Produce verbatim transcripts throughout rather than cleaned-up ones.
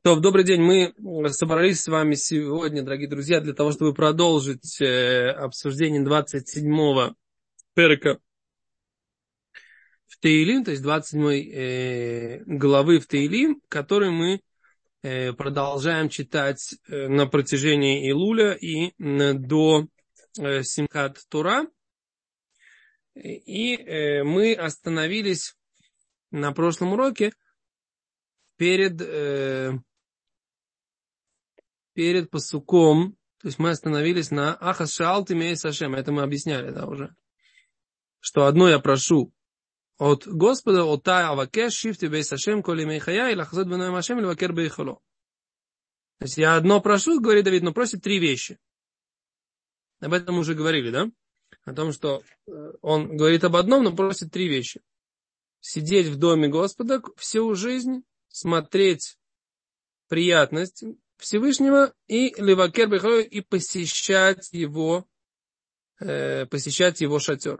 То, добрый день. Мы собрались с вами сегодня, дорогие друзья, для того, чтобы продолжить э, обсуждение двадцать седьмого перека в Теилим, то есть двадцать седьмой э, главы в Теилим, который мы э, продолжаем читать э, на протяжении Илуля и э, до э, Симхат Тора. И э, мы остановились на прошлом уроке перед... Э, перед пасуком, то есть мы остановились на Ахас Шаалти Мей Сашем, это мы объясняли, да, уже, что одно я прошу от Господа, от Тай Авакеш, Шифти Бей Сашем, Коли Мей Хая, и Лахазот Беной Машем, Левакер Бей Хало. То есть я одно прошу, говорит Давид, но просит три вещи. Об этом мы уже говорили, да? О том, что он говорит об одном, но просит три вещи. Сидеть в доме Господа всю жизнь, смотреть приятность Всевышнего и левакер бейхало, и посещать его, э, посещать его шатер.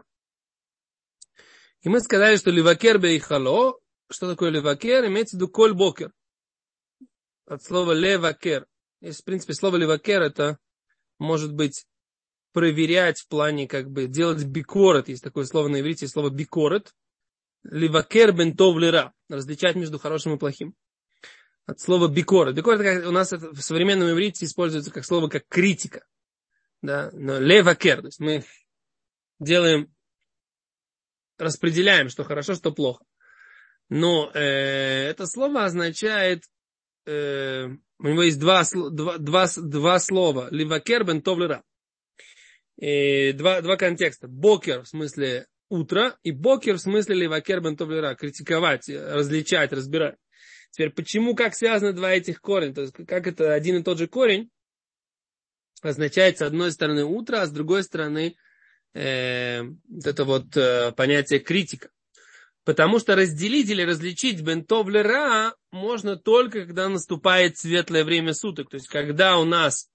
И мы сказали, что левакер бейхало, что такое левакер, имеется в виду коль бокер. От слова левакер. Есть, в принципе, слово левакер это может быть проверять в плане, как бы, делать бикорет. Есть такое слово на иврите, слово бикорет. Левакер бен тов лера. Различать между хорошим и плохим. От слова бикорет. Бикорет у нас это в современном иврите используется как слово, как критика. Да? Но левакер. То есть мы делаем, распределяем, что хорошо, что плохо. Но э, это слово означает, э, у него есть два, два, два, два слова. Левакер бен тов лера. Два, два контекста. Бокер в смысле утро, и бокер в смысле левакер бен тов лера. Критиковать, различать, разбирать. Теперь, почему, как связаны два этих корня? То есть, как это один и тот же корень означает, с одной стороны, утро, а с другой стороны, э, вот это вот э, понятие критика. Потому что разделить или различить бен тов лера можно только, когда наступает светлое время суток. То есть, когда у нас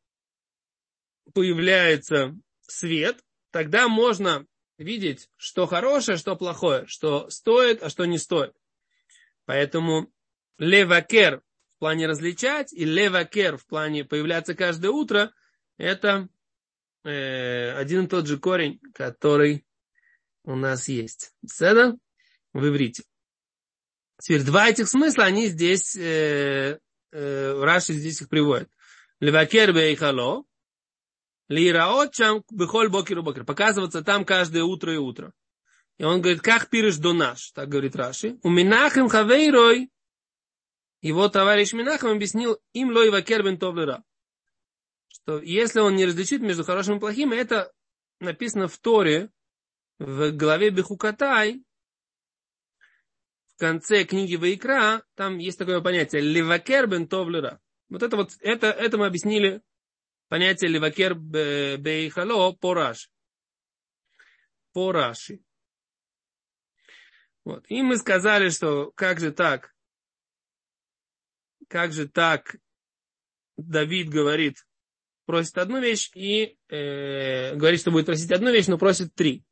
появляется свет, тогда можно видеть, что хорошее, что плохое, что стоит, а что не стоит. Поэтому левакер в плане различать и левакер в плане появляться каждое утро, это э, один и тот же корень, который у нас есть. Это в иврите. Теперь два этих смысла, они здесь, э, э, Раши здесь их приводит. Левакер бейхало, лираот чам бехоль бокер у бокер. Показываться там каждое утро и утро. И он говорит, как пирыш до наш, так говорит Раши. У Минахем хавейрой, его товарищ Минахем объяснил, им лой вакер бен тов лера. Что если он не различит между хорошим и плохим, это написано в Торе, в главе Бехукатай, в конце книги Ваикра, там есть такое понятие, левакер бен тов лера. Вот это вот, это, это мы объяснили понятие левакер бейхало по Раши. По Раши. Вот. И мы сказали, что как же так, как же так Давид говорит, просит одну вещь и э, говорит, что будет просить одну вещь, но просит три.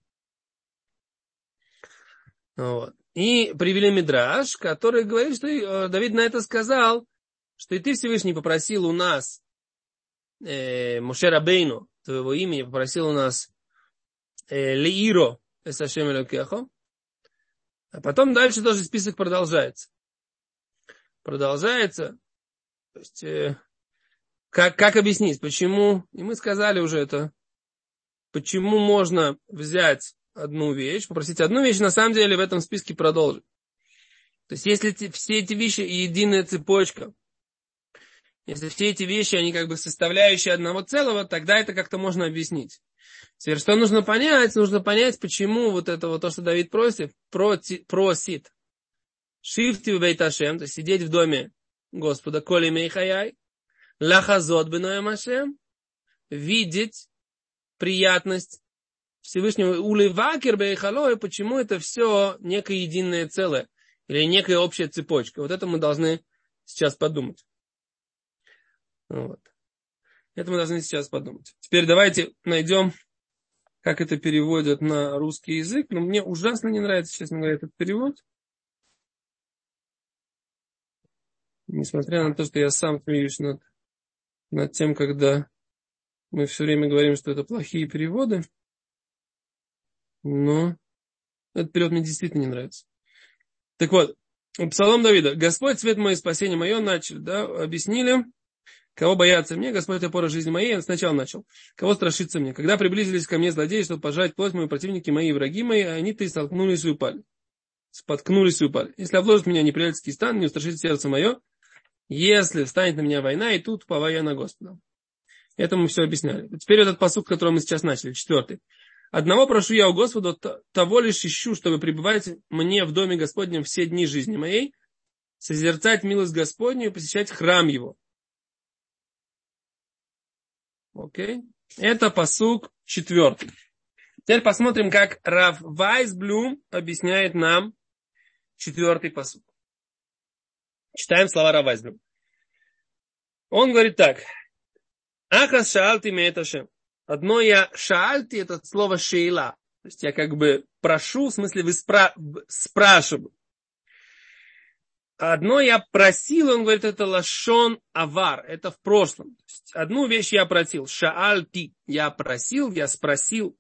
Вот. И привели мидраш, который говорит, что Давид на это сказал, что и ты, Всевышний, попросил у нас э, Моше Рабейну, твоего имени, попросил у нас э, Леиро эсашем элокехо. А потом дальше тоже список продолжается. Продолжается. То есть, э, как, как объяснить, почему, и мы сказали уже это, почему можно взять одну вещь, попросить одну вещь, на самом деле в этом списке продолжить. То есть, если те, все эти вещи единая цепочка, если все эти вещи, они как бы составляющие одного целого, тогда это как-то можно объяснить. Теперь, что нужно понять? Нужно понять, почему вот это вот то, что Давид просит, просит. Шифти в бейташем, то есть сидеть в доме Господа, коли мейхаяй, лахазот беноем ашем, видеть приятность Всевышнего, уливакер бейхало, и почему это все некое единое целое, или некая общая цепочка. Вот это мы должны сейчас подумать. Вот. Это мы должны сейчас подумать. Теперь давайте найдем, как это переводят на русский язык. Но мне ужасно не нравится, честно говоря, этот перевод. Несмотря на то, что я сам смеюсь над, над тем, когда мы все время говорим, что это плохие переводы, но этот перевод мне действительно не нравится. Так вот, Псалом Давида. Господь, свет мой, спасение мое, начали, да, объяснили. Кого бояться мне, Господь, опора жизни моей, он сначала начал. Кого страшится мне? Когда приблизились ко мне злодеи, чтобы пожрать плоть мою, противники мои и враги мои, они-то и столкнулись и упали. Споткнулись и упали. Если обложит меня неприятельский стан, не устрашит сердце мое, если встанет на меня война, и тут уповаю я на Господа. Это мы все объясняли. Теперь этот пасук, который мы сейчас начали, четвертый. Одного прошу я у Господа, того лишь ищу, чтобы пребывать мне в доме Господнем все дни жизни моей, созерцать милость Господню и посещать храм его. Окей? Это пасук четвертый. Теперь посмотрим, как Рав Вайсблюм объясняет нам четвертый пасук. Читаем слова Рава Вайсблюм. Он говорит так. Ахас шаалти меэт Ашем. Одно я шаальти, это слово шейла. То есть я как бы прошу, в смысле вы спра- спрашиваю. Одно я просил, он говорит, это лашон авар, это в прошлом. То есть одну вещь я просил, шаальти, я просил, я спросил.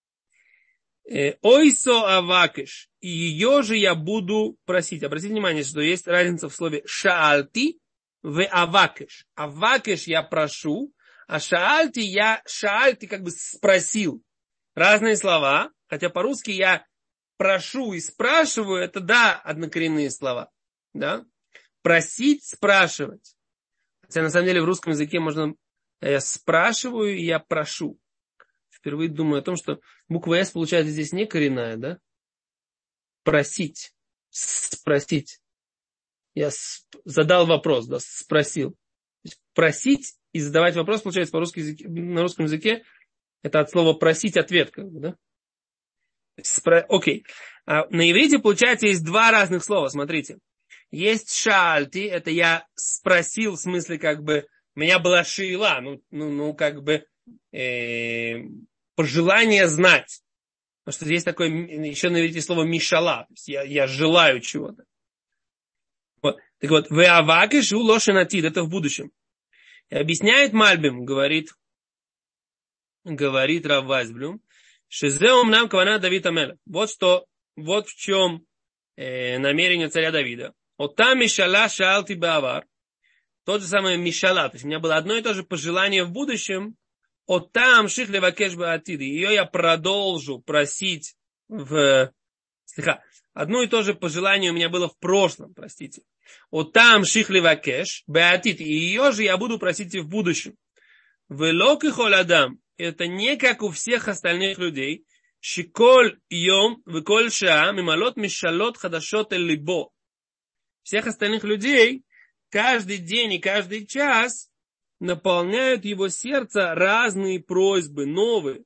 Ойсо авакеш, и ее же я буду просить. Обратите внимание, что есть разница в слове шаальти в авакеш. Авакеш я прошу, а шаальти я шаальти как бы спросил. Разные слова, хотя по-русски я прошу и спрашиваю, это да, однокоренные слова. Да? Просить, спрашивать. Хотя на самом деле в русском языке можно я спрашиваю и я прошу. Впервые думаю о том, что буква «С» получается здесь не коренная, да? Просить. Спросить. Я задал вопрос, да, спросил. Просить и задавать вопрос, получается, по-русски языке, на русском языке, это от слова просить ответ, как бы, да? Спро... Окей. А на иврите, получается, есть два разных слова, смотрите. Есть шальти, это я спросил, в смысле, как бы, у меня была шейла, ну, ну, ну как бы, э, пожелание знать. Потому что здесь такое, еще на иврите слово мишала, то есть я, я желаю чего-то. Вот. Так вот, веавакиш у лошенатид, это в будущем. И объясняет Мальбим, говорит, говорит Рав Вайсблюм, шезеум нам кавана Давид Амелех. Вот что, вот в чем э, намерение царя Давида. Вот там мишала шаалти баавар. Тот же самый мишала. То есть у меня было одно и то же пожелание в будущем. Вот там ших левакеш баатид. Ее я продолжу просить в... Слиха. Одно и то же пожелание у меня было в прошлом, простите. Вот там ших левакеш баатид. И ее же я буду просить и в будущем. Велок и холадам. Это не как у всех остальных людей. Шиколь йом веколь шаа мималот мишалот хадашот эль либо. Всех остальных людей каждый день и каждый час наполняют его сердце разные просьбы, новые.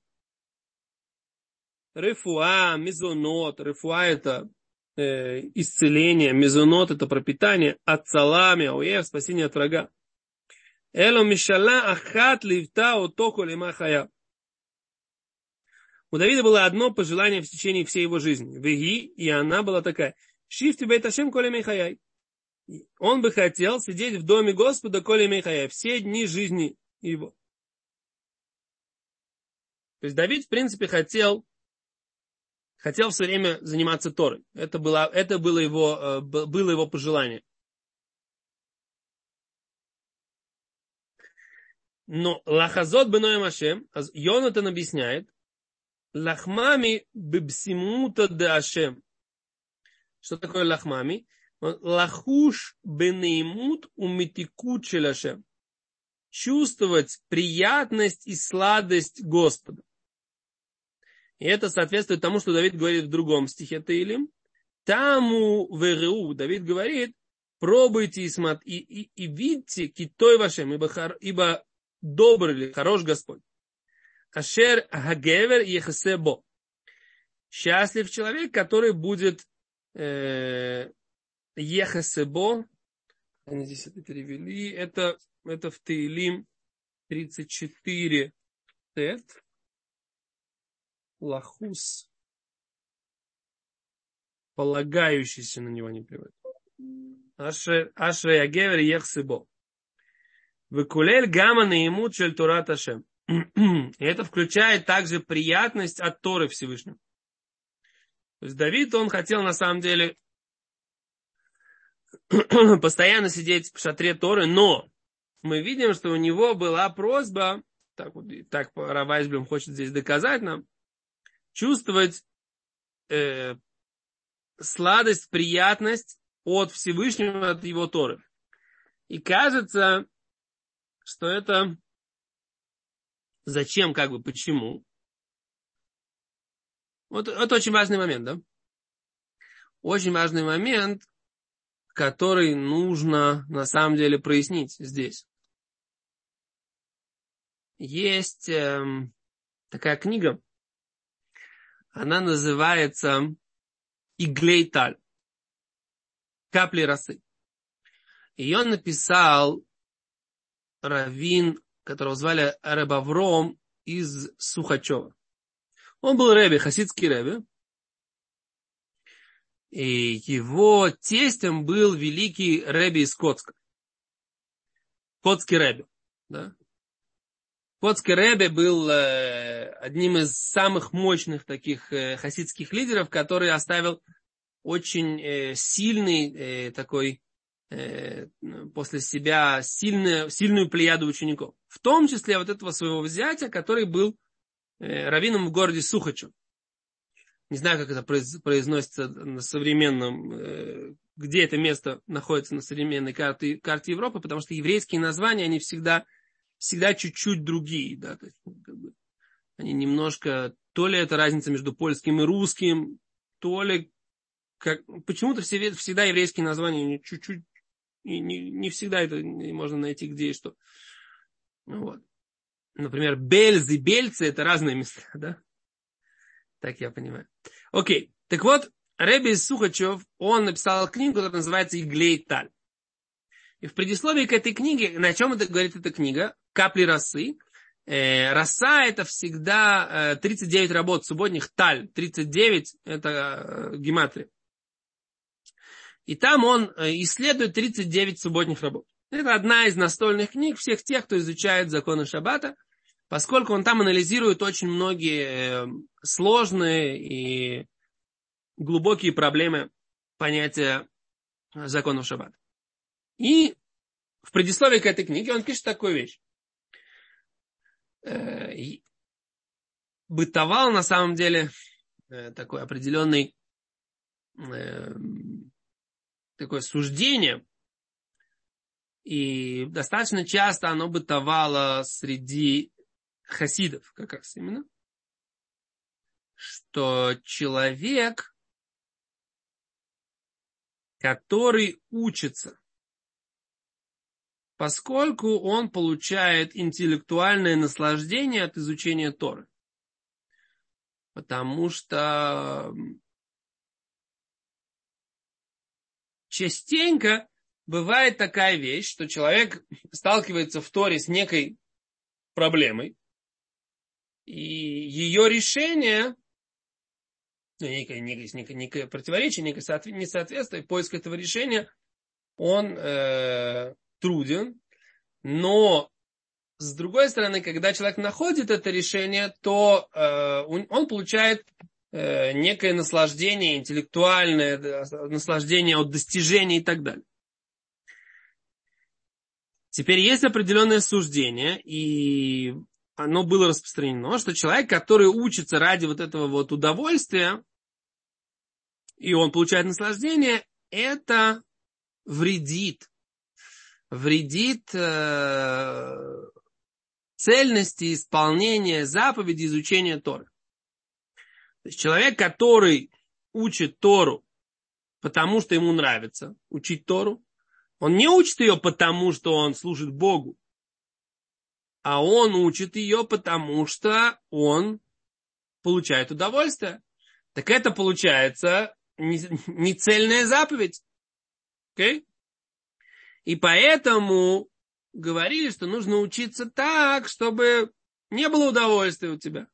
Рефуа, мезонот. Рефуа это э, исцеление, мезонот это пропитание, ацалами, ауев, спасение от врага. Эло мишала ахат ливта отоку лима хая. У Давида было одно пожелание в течение всей его жизни. Веги, и она была такая. Шифти бейт Ашем коли мейхаяй. Он бы хотел сидеть в доме Господа коли мейхаяй все дни жизни его. То есть Давид, в принципе, хотел, хотел все время заниматься Торой. Это было, это было, его, было его пожелание. Но лахазот беноем Ашем, Йонатан объясняет, лахмами бибсимута де Ашем. Что такое лахмами? Лахуш бенеймут умитикут челашем. Чувствовать приятность и сладость Господа. И это соответствует тому, что Давид говорит в другом стихе Таилим. Таму вереу. Давид говорит, пробуйте и, смотри, и, и, и видите китой вашем, ибо, ибо добрый или хорош Господь. Ашер хагевер ехесебо. Счастлив человек, который будет э, ехесебо. Они здесь это перевели. Это, это в Таилим тридцать четыре тет. Лахус. Полагающийся на него не приводит. Ашре Ягевер Ехсибо. Выкулель гамма наимут шель Торат Ашем. И это включает также приятность от Торы Всевышнего. То есть Давид, он хотел на самом деле постоянно сидеть в шатре Торы, но мы видим, что у него была просьба, так, вот, так Рав Вайсблюм хочет здесь доказать нам, чувствовать э, сладость, приятность от Всевышнего, от его Торы. И кажется, что это зачем, как бы, почему. Вот это очень важный момент, да? Очень важный момент, который нужно на самом деле прояснить здесь. Есть э, такая книга, она называется Иглей Таль. Капли росы. Ее написал раввин, которого звали Реб Авром из Сухачева. Он был ребе, хасидский ребе. И его тестем был великий ребе из Коцка. Коцкий ребе. Да? Коцкий ребе был э, одним из самых мощных таких э, хасидских лидеров, который оставил очень э, сильный э, такой э, после себя сильную, сильную плеяду учеников. В том числе вот этого своего взятия, который был э, раввином в городе Сухачев. Не знаю, как это произносится на современном, э, где это место находится на современной карте, карте Европы, потому что еврейские названия, они всегда, всегда чуть-чуть другие. Да? То есть, как бы, они немножко, то ли это разница между польским и русским, то ли как, почему-то все, всегда еврейские названия чуть-чуть, не, не всегда это можно найти где и что. Вот. Например, Бельзы и Бельцы это разные места, да? Так я понимаю. Окей. Так вот, ребе из Сухачев, он написал книгу, которая называется Иглей Таль. И в предисловии к этой книге, на чем это говорит эта книга? Капли росы. Э, роса это всегда э, тридцать девять работ субботних. Таль. тридцать девять это э, гематрия. И там он исследует тридцать девять субботних работ. Это одна из настольных книг всех тех, кто изучает законы Шаббата, поскольку он там анализирует очень многие сложные и глубокие проблемы понятия законов Шаббата. И в предисловии к этой книге он пишет такую вещь. Бытовал на самом деле такой определенный такое суждение, и достаточно часто оно бытовало среди хасидов, как раз именно, что человек, который учится, поскольку он получает интеллектуальное наслаждение от изучения Торы, потому что частенько бывает такая вещь, что человек сталкивается в Торе с некой проблемой, и ее решение, некое, некое, некое противоречие, некое несоответствие, поиск этого решения, он э, труден, но с другой стороны, когда человек находит это решение, то э, он получает некое наслаждение, интеллектуальное наслаждение от достижений и так далее. Теперь есть определенное суждение, и оно было распространено, что человек, который учится ради вот этого вот удовольствия, и он получает наслаждение, это вредит. Вредит э, цельности исполнения заповедей изучения Торы. То есть человек, который учит Тору, потому что ему нравится учить Тору, он не учит ее потому, что он служит Богу, а он учит ее потому, что он получает удовольствие. Так это получается не цельная заповедь. Okay? И поэтому говорили, что нужно учиться так, чтобы не было удовольствия у тебя.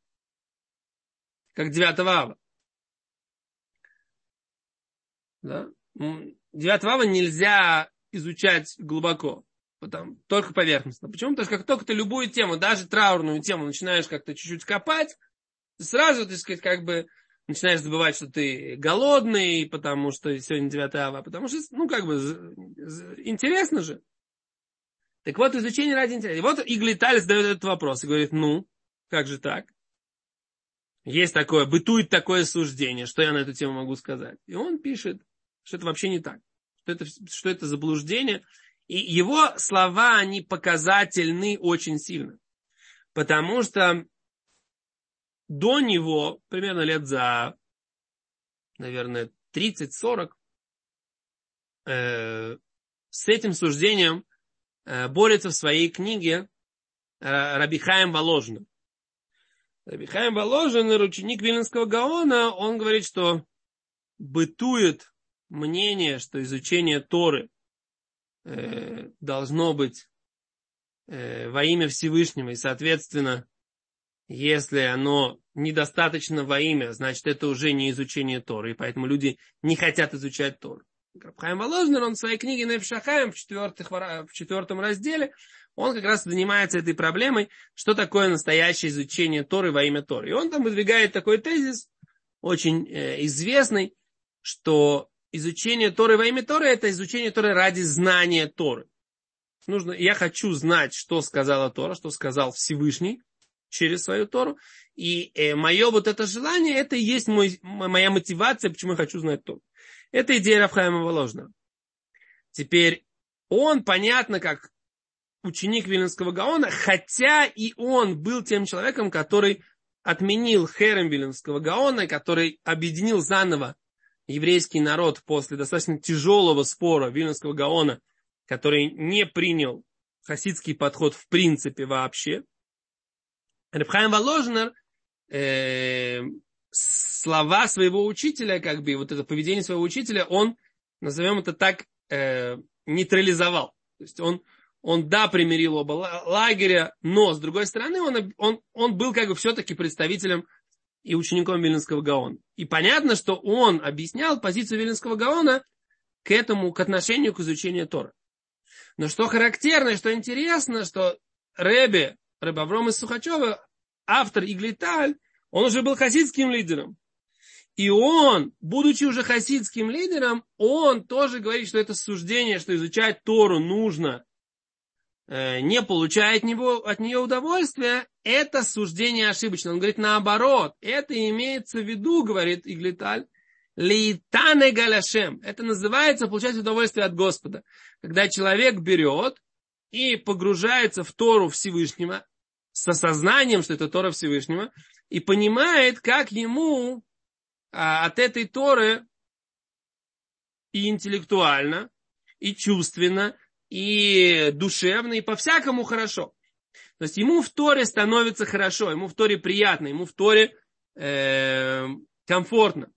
Как девятого ава. Да? девятого ава нельзя изучать глубоко, потому, только поверхностно. Почему? Потому что как только ты любую тему, даже траурную тему, начинаешь как-то чуть-чуть копать, ты сразу, так сказать, как бы начинаешь забывать, что ты голодный, потому что сегодня девятое ава, потому что, ну, как бы, интересно же. Так вот, изучение ради интереса. И вот Иглиталь задает этот вопрос и говорит, ну, как же так? Есть такое, бытует такое суждение, что я на эту тему могу сказать. И он пишет, что это вообще не так, что это, что это заблуждение. И его слова, они показательны очень сильно. Потому что до него, примерно лет за, наверное, тридцать-сорок, э, с этим суждением э, борется в своей книге э, Раби Хаим Воложен. Раби Хаим Воложен, ученик Виленского Гаона, он говорит, что бытует мнение, что изучение Торы э, должно быть э, во имя Всевышнего, и, соответственно, если оно недостаточно во имя, значит, это уже не изучение Торы, и поэтому люди не хотят изучать Тору. Раби Хаим Воложен, он в своей книге Нефеш ха-Хаим в, в четвертом разделе, он как раз занимается этой проблемой, что такое настоящее изучение Торы во имя Торы. И он там выдвигает такой тезис, очень э, известный, что изучение Торы во имя Торы – это изучение Торы ради знания Торы. Нужно, я хочу знать, что сказала Тора, что сказал Всевышний через свою Тору. И э, мое вот это желание, это и есть мой, моя мотивация, почему я хочу знать Тору. Это идея Рав Хаима Воложена. Теперь он, понятно, как ученик Виленского Гаона, хотя и он был тем человеком, который отменил херем Виленского Гаона, который объединил заново еврейский народ после достаточно тяжелого спора Виленского Гаона, который не принял хасидский подход в принципе вообще. Рав Хаим Воложен э, слова своего учителя, как бы, вот это поведение своего учителя, он, назовем это так, э, нейтрализовал. То есть он, он, да, примирил оба лагеря, но, с другой стороны, он, он, он был как бы все-таки представителем и учеником Виленского Гаона. И понятно, что он объяснял позицию Виленского Гаона к этому, к отношению к изучению Торы. Но что характерно и что интересно, что Ребе, Ребе Авром из Сухачева, автор Иглиталь, он уже был хасидским лидером. И он, будучи уже хасидским лидером, он тоже говорит, что это суждение, что изучать Тору нужно, э, не получая от, него, от нее удовольствия, это суждение ошибочно. Он говорит наоборот. Это имеется в виду, говорит Иглиталь, лейтане галяшем. Это называется получать удовольствие от Господа. Когда человек берет и погружается в Тору Всевышнего, с осознанием, что это Тора Всевышнего, и понимает, как ему а, от этой Торы и интеллектуально, и чувственно, и душевно, и по-всякому хорошо. То есть ему в Торе становится хорошо, ему в Торе приятно, ему в Торе э, комфортно.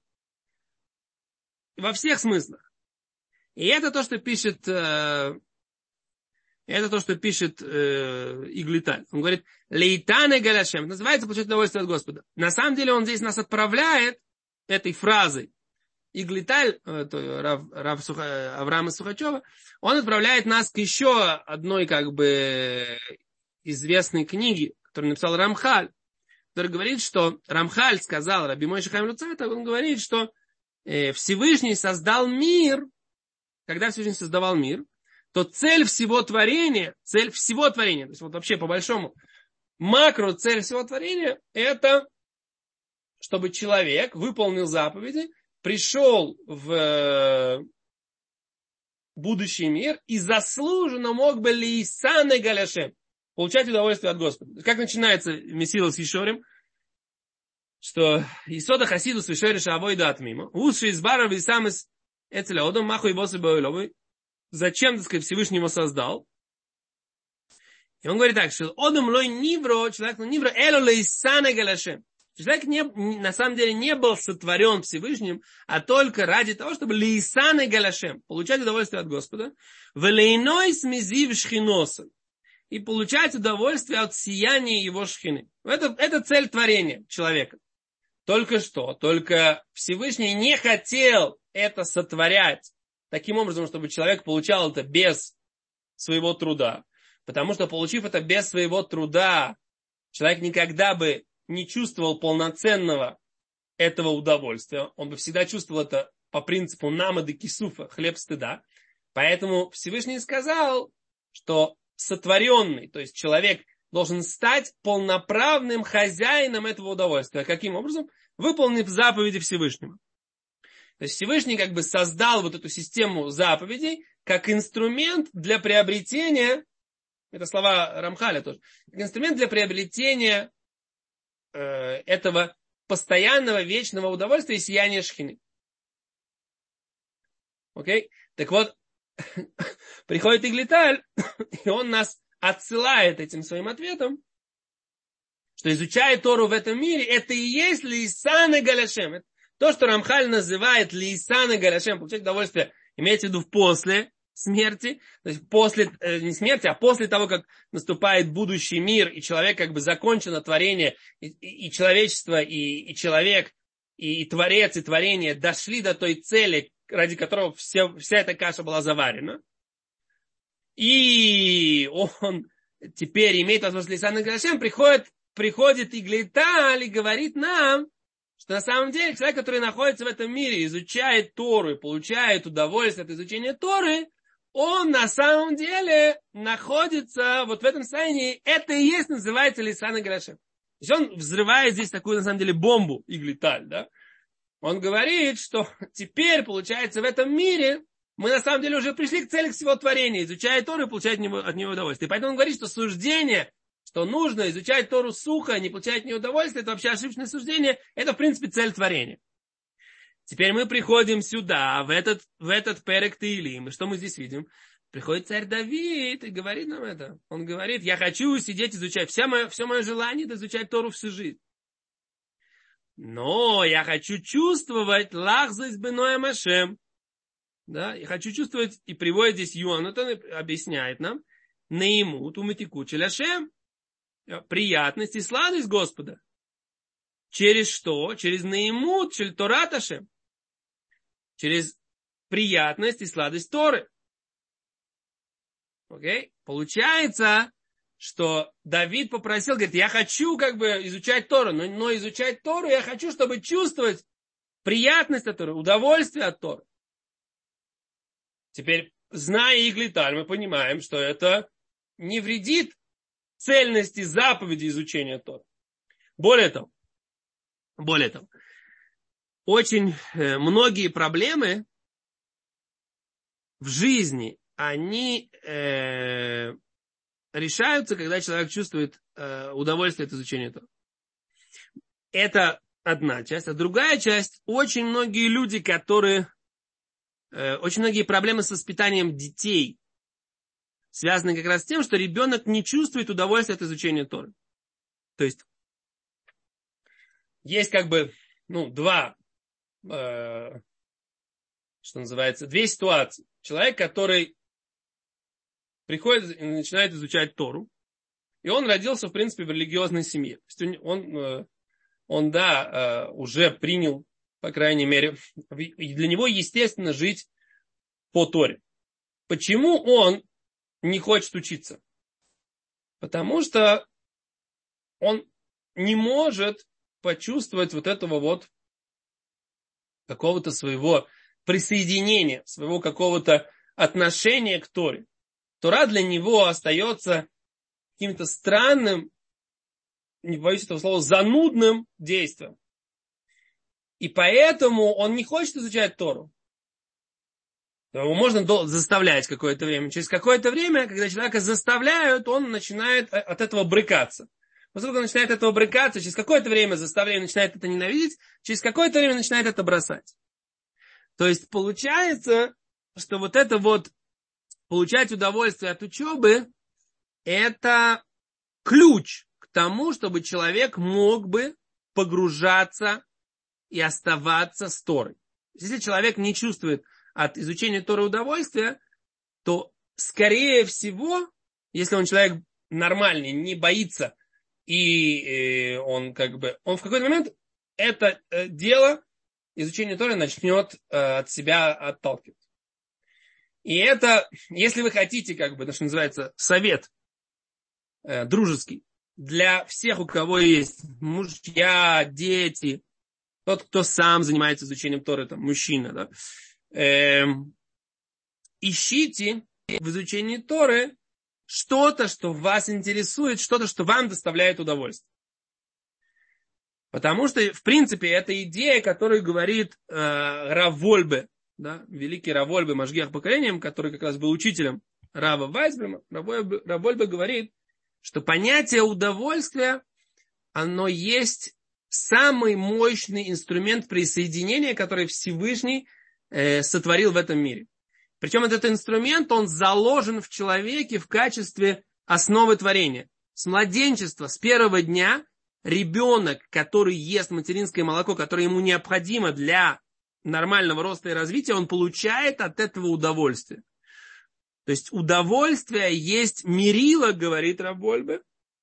Во всех смыслах. И это то, что пишет... Э, Это то, что пишет э, Иглиталь. Он говорит, лейтане галяшем. Называется получать удовольствие от Господа. На самом деле он здесь нас отправляет этой фразой. Иглиталь, э, Рав, Рав Суха, Авраама Сухачева, он отправляет нас к еще одной как бы известной книге, которую написал Рамхаль, который говорит, что Рамхаль сказал Раби Мойше Хаим Люцата, он говорит, что э, Всевышний создал мир, когда Всевышний создавал мир, то цель всего творения, цель всего творения, то есть вот вообще по-большому, макро цель всего творения, это чтобы человек выполнил заповеди, пришел в будущий мир и заслуженно мог бы лейсане галяшем, получать удовольствие от Господа. Как начинается Месила с Ешорим, что Исода Хасиду с Ешори Шавой дат мимо, уши из бара висам из эцеля одом маху и босы бойловой. Зачем, так сказать, Всевышний его создал? И он говорит так, что одам лой нивро, человек ну нивро, эло лейсане галашем. Человек не, на самом деле не был сотворен Всевышним, а только ради того, чтобы лейсане галашем, получать удовольствие от Господа, велейной смизив шхиноса, и получать удовольствие от сияния его шхины. Это, это цель творения человека. Только что, только Всевышний не хотел это сотворять таким образом, чтобы человек получал это без своего труда. Потому что, получив это без своего труда, человек никогда бы не чувствовал полноценного этого удовольствия. Он бы всегда чувствовал это по принципу намады кисуфа, хлеб стыда. Поэтому Всевышний сказал, что сотворенный, то есть человек, должен стать полноправным хозяином этого удовольствия. Каким образом? Выполнив заповеди Всевышнего. То есть Всевышний как бы создал вот эту систему заповедей как инструмент для приобретения, это слова Рамхаля тоже, как инструмент для приобретения э, этого постоянного вечного удовольствия и сияния шхины. Окей? Так вот, приходит Иглиталь, и он нас отсылает этим своим ответом, что изучая Тору в этом мире, это и есть лейсана галяшем. То, что Рамхаль называет лейсана галяшем, получать удовольствие, имеется в виду после смерти, то есть после, э, не смерти, а после того, как наступает будущий мир, и человек как бы закончено творение, и, и, и человечество, и, и человек, и, и творец, и творение дошли до той цели, ради которого все, вся эта каша была заварена. И он теперь имеет возможность лейсана галяшем, приходит, приходит Иглиталь и говорит нам, что на самом деле человек, который находится в этом мире, изучает Тору и получает удовольствие от изучения Торы, он на самом деле находится вот в этом состоянии. Это и есть называется лейсана галяшем. То есть он взрывает здесь такую на самом деле бомбу, Иглиталь, да? Он говорит, что теперь, получается, в этом мире мы на самом деле уже пришли к цели всего творения, изучая Тору и получать от него, от него удовольствие. И поэтому он говорит, что суждение, что нужно изучать Тору сухо, не получать от нее удовольствие, это вообще ошибочное суждение, это в принципе цель творения. Теперь мы приходим сюда, в этот, в этот перек Теилим, и что мы здесь видим? Приходит царь Давид и говорит нам это. Он говорит, я хочу сидеть, изучать, все мое, все мое желание это изучать Тору всю жизнь. Но я хочу чувствовать лахза из беноя машем. Да, я хочу чувствовать, и приводит здесь Йонатан, объясняет нам, наимут умитику челяшем, приятность и сладость Господа. Через что? Через наимут чель тораташем. Через приятность и сладость Торы. Окей? Получается, что Давид попросил, говорит, я хочу как бы изучать Тору, но, но изучать Тору я хочу, чтобы чувствовать приятность от Торы, удовольствие от Торы. Теперь, зная Иглиталь, мы понимаем, что это не вредит цельности заповеди изучения Торы. Более того, более того, очень многие проблемы в жизни, они э, решаются, когда человек чувствует э, удовольствие от изучения Торы. Это одна часть. А другая часть, очень многие люди, которые... Э, очень многие проблемы с воспитанием детей связаны как раз с тем, что ребенок не чувствует удовольствия от изучения Торы. То есть, есть как бы, ну, два, э, что называется, две ситуации. Человек, который приходит и начинает изучать Тору, и он родился, в принципе, в религиозной семье. То есть он, э, он, да, э, уже принял, по крайней мере, и для него естественно жить по Торе. Почему он не хочет учиться? Потому что он не может почувствовать вот этого вот какого-то своего присоединения, своего какого-то отношения к Торе. Тора для него остается каким-то странным, не боюсь этого слова, занудным действием. И поэтому он не хочет изучать Тору. Его можно заставлять какое-то время. Через какое-то время, когда человека заставляют, он начинает от этого брыкаться. Поскольку он начинает от этого брыкаться, через какое-то время заставляет, начинает это ненавидеть, через какое-то время начинает это бросать. То есть получается, что вот это вот получать удовольствие от учебы, это ключ к тому, чтобы человек мог бы погружаться и оставаться с Торой. Если человек не чувствует от изучения Торы удовольствия, то, скорее всего, если он человек нормальный, не боится, и э, он как бы, он в какой-то момент это э, дело, изучение Торы начнет э, от себя отталкивать. И это, если вы хотите, как бы, то, что называется, совет э, дружеский для всех, у кого есть мужья, дети, тот, кто сам занимается изучением Торы, там, мужчина, да, э, ищите в изучении Торы что-то, что вас интересует, что-то, что вам доставляет удовольствие. Потому что, в принципе, это идея, которую говорит э, Рав Вольбе, да, великий Рав Вольбе, Машгиах поколением, который как раз был учителем Рава Вайсблема. Рав Вольбе, Рав Вольбе говорит, что понятие удовольствия, оно есть самый мощный инструмент присоединения, который Всевышний э, сотворил в этом мире. Причем этот инструмент, он заложен в человеке в качестве основы творения. С младенчества, с первого дня ребенок, который ест материнское молоко, которое ему необходимо для нормального роста и развития, он получает от этого удовольствие. То есть удовольствие есть мерило, говорит Рав Вольбе,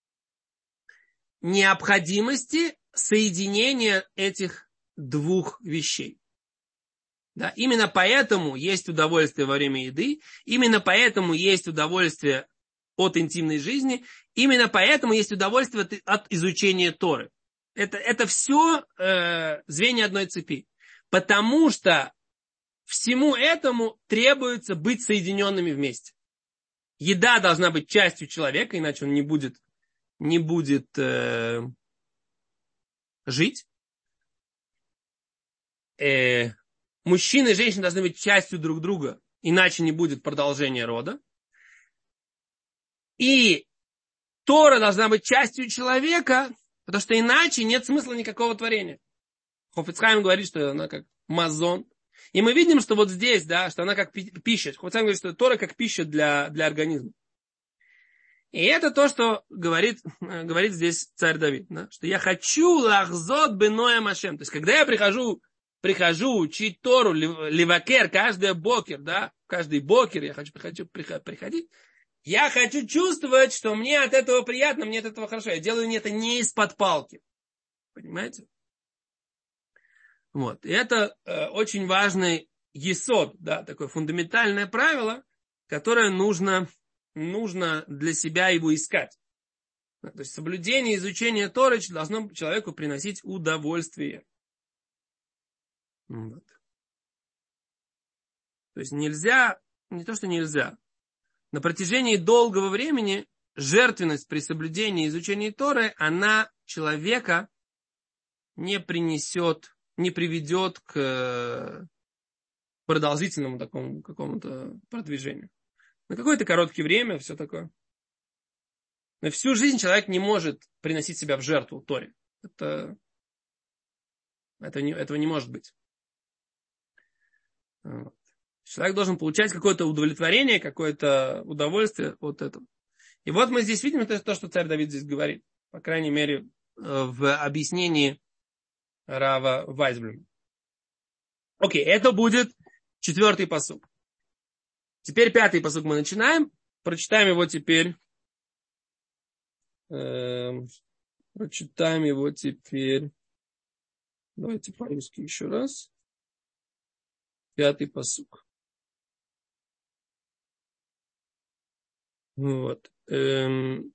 необходимости соединения этих двух вещей. Да, именно поэтому есть удовольствие во время еды, именно поэтому есть удовольствие от интимной жизни, именно поэтому есть удовольствие от, от изучения Торы. Это, это все э, звенья одной цепи. Потому что всему этому требуется быть соединенными вместе. Еда должна быть частью человека, иначе он не будет, не будет э, жить. Э, мужчина и женщина должны быть частью друг друга, иначе не будет продолжения рода. И Тора должна быть частью человека, потому что иначе нет смысла никакого творения. Хафец Хаим говорит, что она как мазон. И мы видим, что вот здесь, да, что она как пища. Хафец Хаим говорит, что Тора как пища для, для организма. И это то, что говорит, говорит здесь царь Давид. Да, что я хочу лахзот беноя машем. То есть, когда я прихожу, прихожу учить Тору, ливакер, каждый бокер, да, каждый бокер, я хочу, хочу приходить, я хочу чувствовать, что мне от этого приятно, мне от этого хорошо. Я делаю это не из-под палки. Понимаете? Вот. И это э, очень важный есод, да, такое фундаментальное правило, которое нужно, нужно для себя его искать. То есть соблюдение, изучение Торы должно человеку приносить удовольствие. Вот. То есть нельзя, не то что нельзя, на протяжении долгого времени жертвенность при соблюдении и изучении Торы, она человека не принесет, не приведет к продолжительному такому какому-то продвижению. На какое-то короткое время все такое. Но всю жизнь человек не может приносить себя в жертву Торе. Это, это не, этого не может быть. Вот. Человек должен получать какое-то удовлетворение, какое-то удовольствие от этого. И вот мы здесь видим, это то, что царь Давид здесь говорит. По крайней мере, в объяснении Рава Вайсблема. Окей, это будет четвертый пасук. Теперь пятый пасук мы начинаем. Прочитаем его теперь. Эм, прочитаем его теперь. Давайте по-русски еще раз. Пятый пасук. Вот. Эм...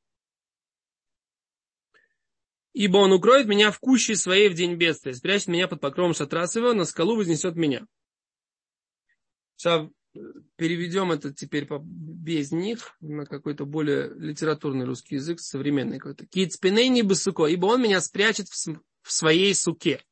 Ибо он укроет меня в куще своей в день бедствия, спрячет меня под покровом шатра своего, на скалу вознесет меня. Сейчас переведем это теперь без них на какой-то более литературный русский язык, современный какой-то. Кицпинейни бесуко, ибо он меня спрячет в своей суке.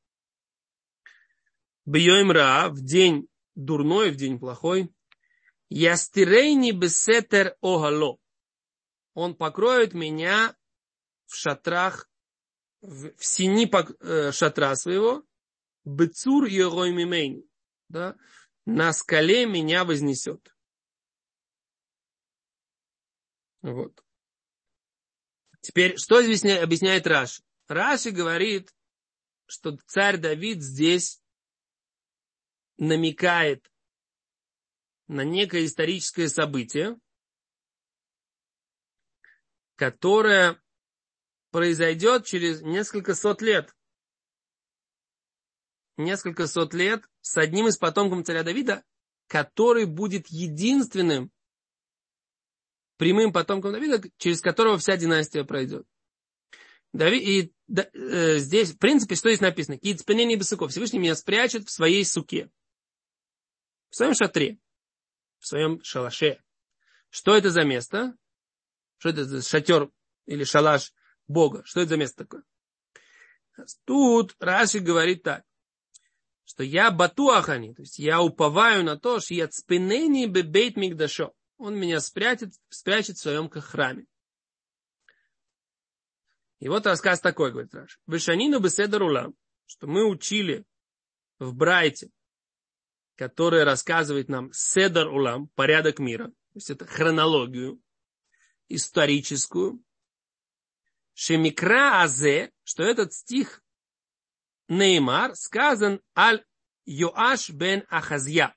Бьем ра, в день дурной, в день плохой. Ястирейни бесетер огало. Он покроет меня в шатрах, в, в сини э, шатра своего. Бецур йогой мимейни. Да? На скале меня вознесет. Вот. Теперь, что здесь объясняет Раши? Раши говорит, что царь Давид здесь намекает на некое историческое событие, которое произойдет через несколько сот лет. Несколько сот лет с одним из потомков царя Давида, который будет единственным прямым потомком Давида, через которого вся династия пройдет. Давид, и да, э, здесь, в принципе, что здесь написано? Кицпенени бесуков. Всевышний меня спрячет в своей суке. В своем шатре. В своем шалаше. Что это за место? Что это за шатер или шалаш Бога? Что это за место такое? Тут Раши говорит так, что я батуахани, то есть я уповаю на то, что я цпенени бебейт мигдашо. Он меня спрячет, спрячет в своем храме. И вот рассказ такой, говорит Раши. Вешанину беседер улам, что мы учили в Брайте, который рассказывает нам седер улам, порядок мира, то есть это хронологию историческую. Шемикра азе, что этот стих Неймар сказан аль Йоаш бен Ахазья.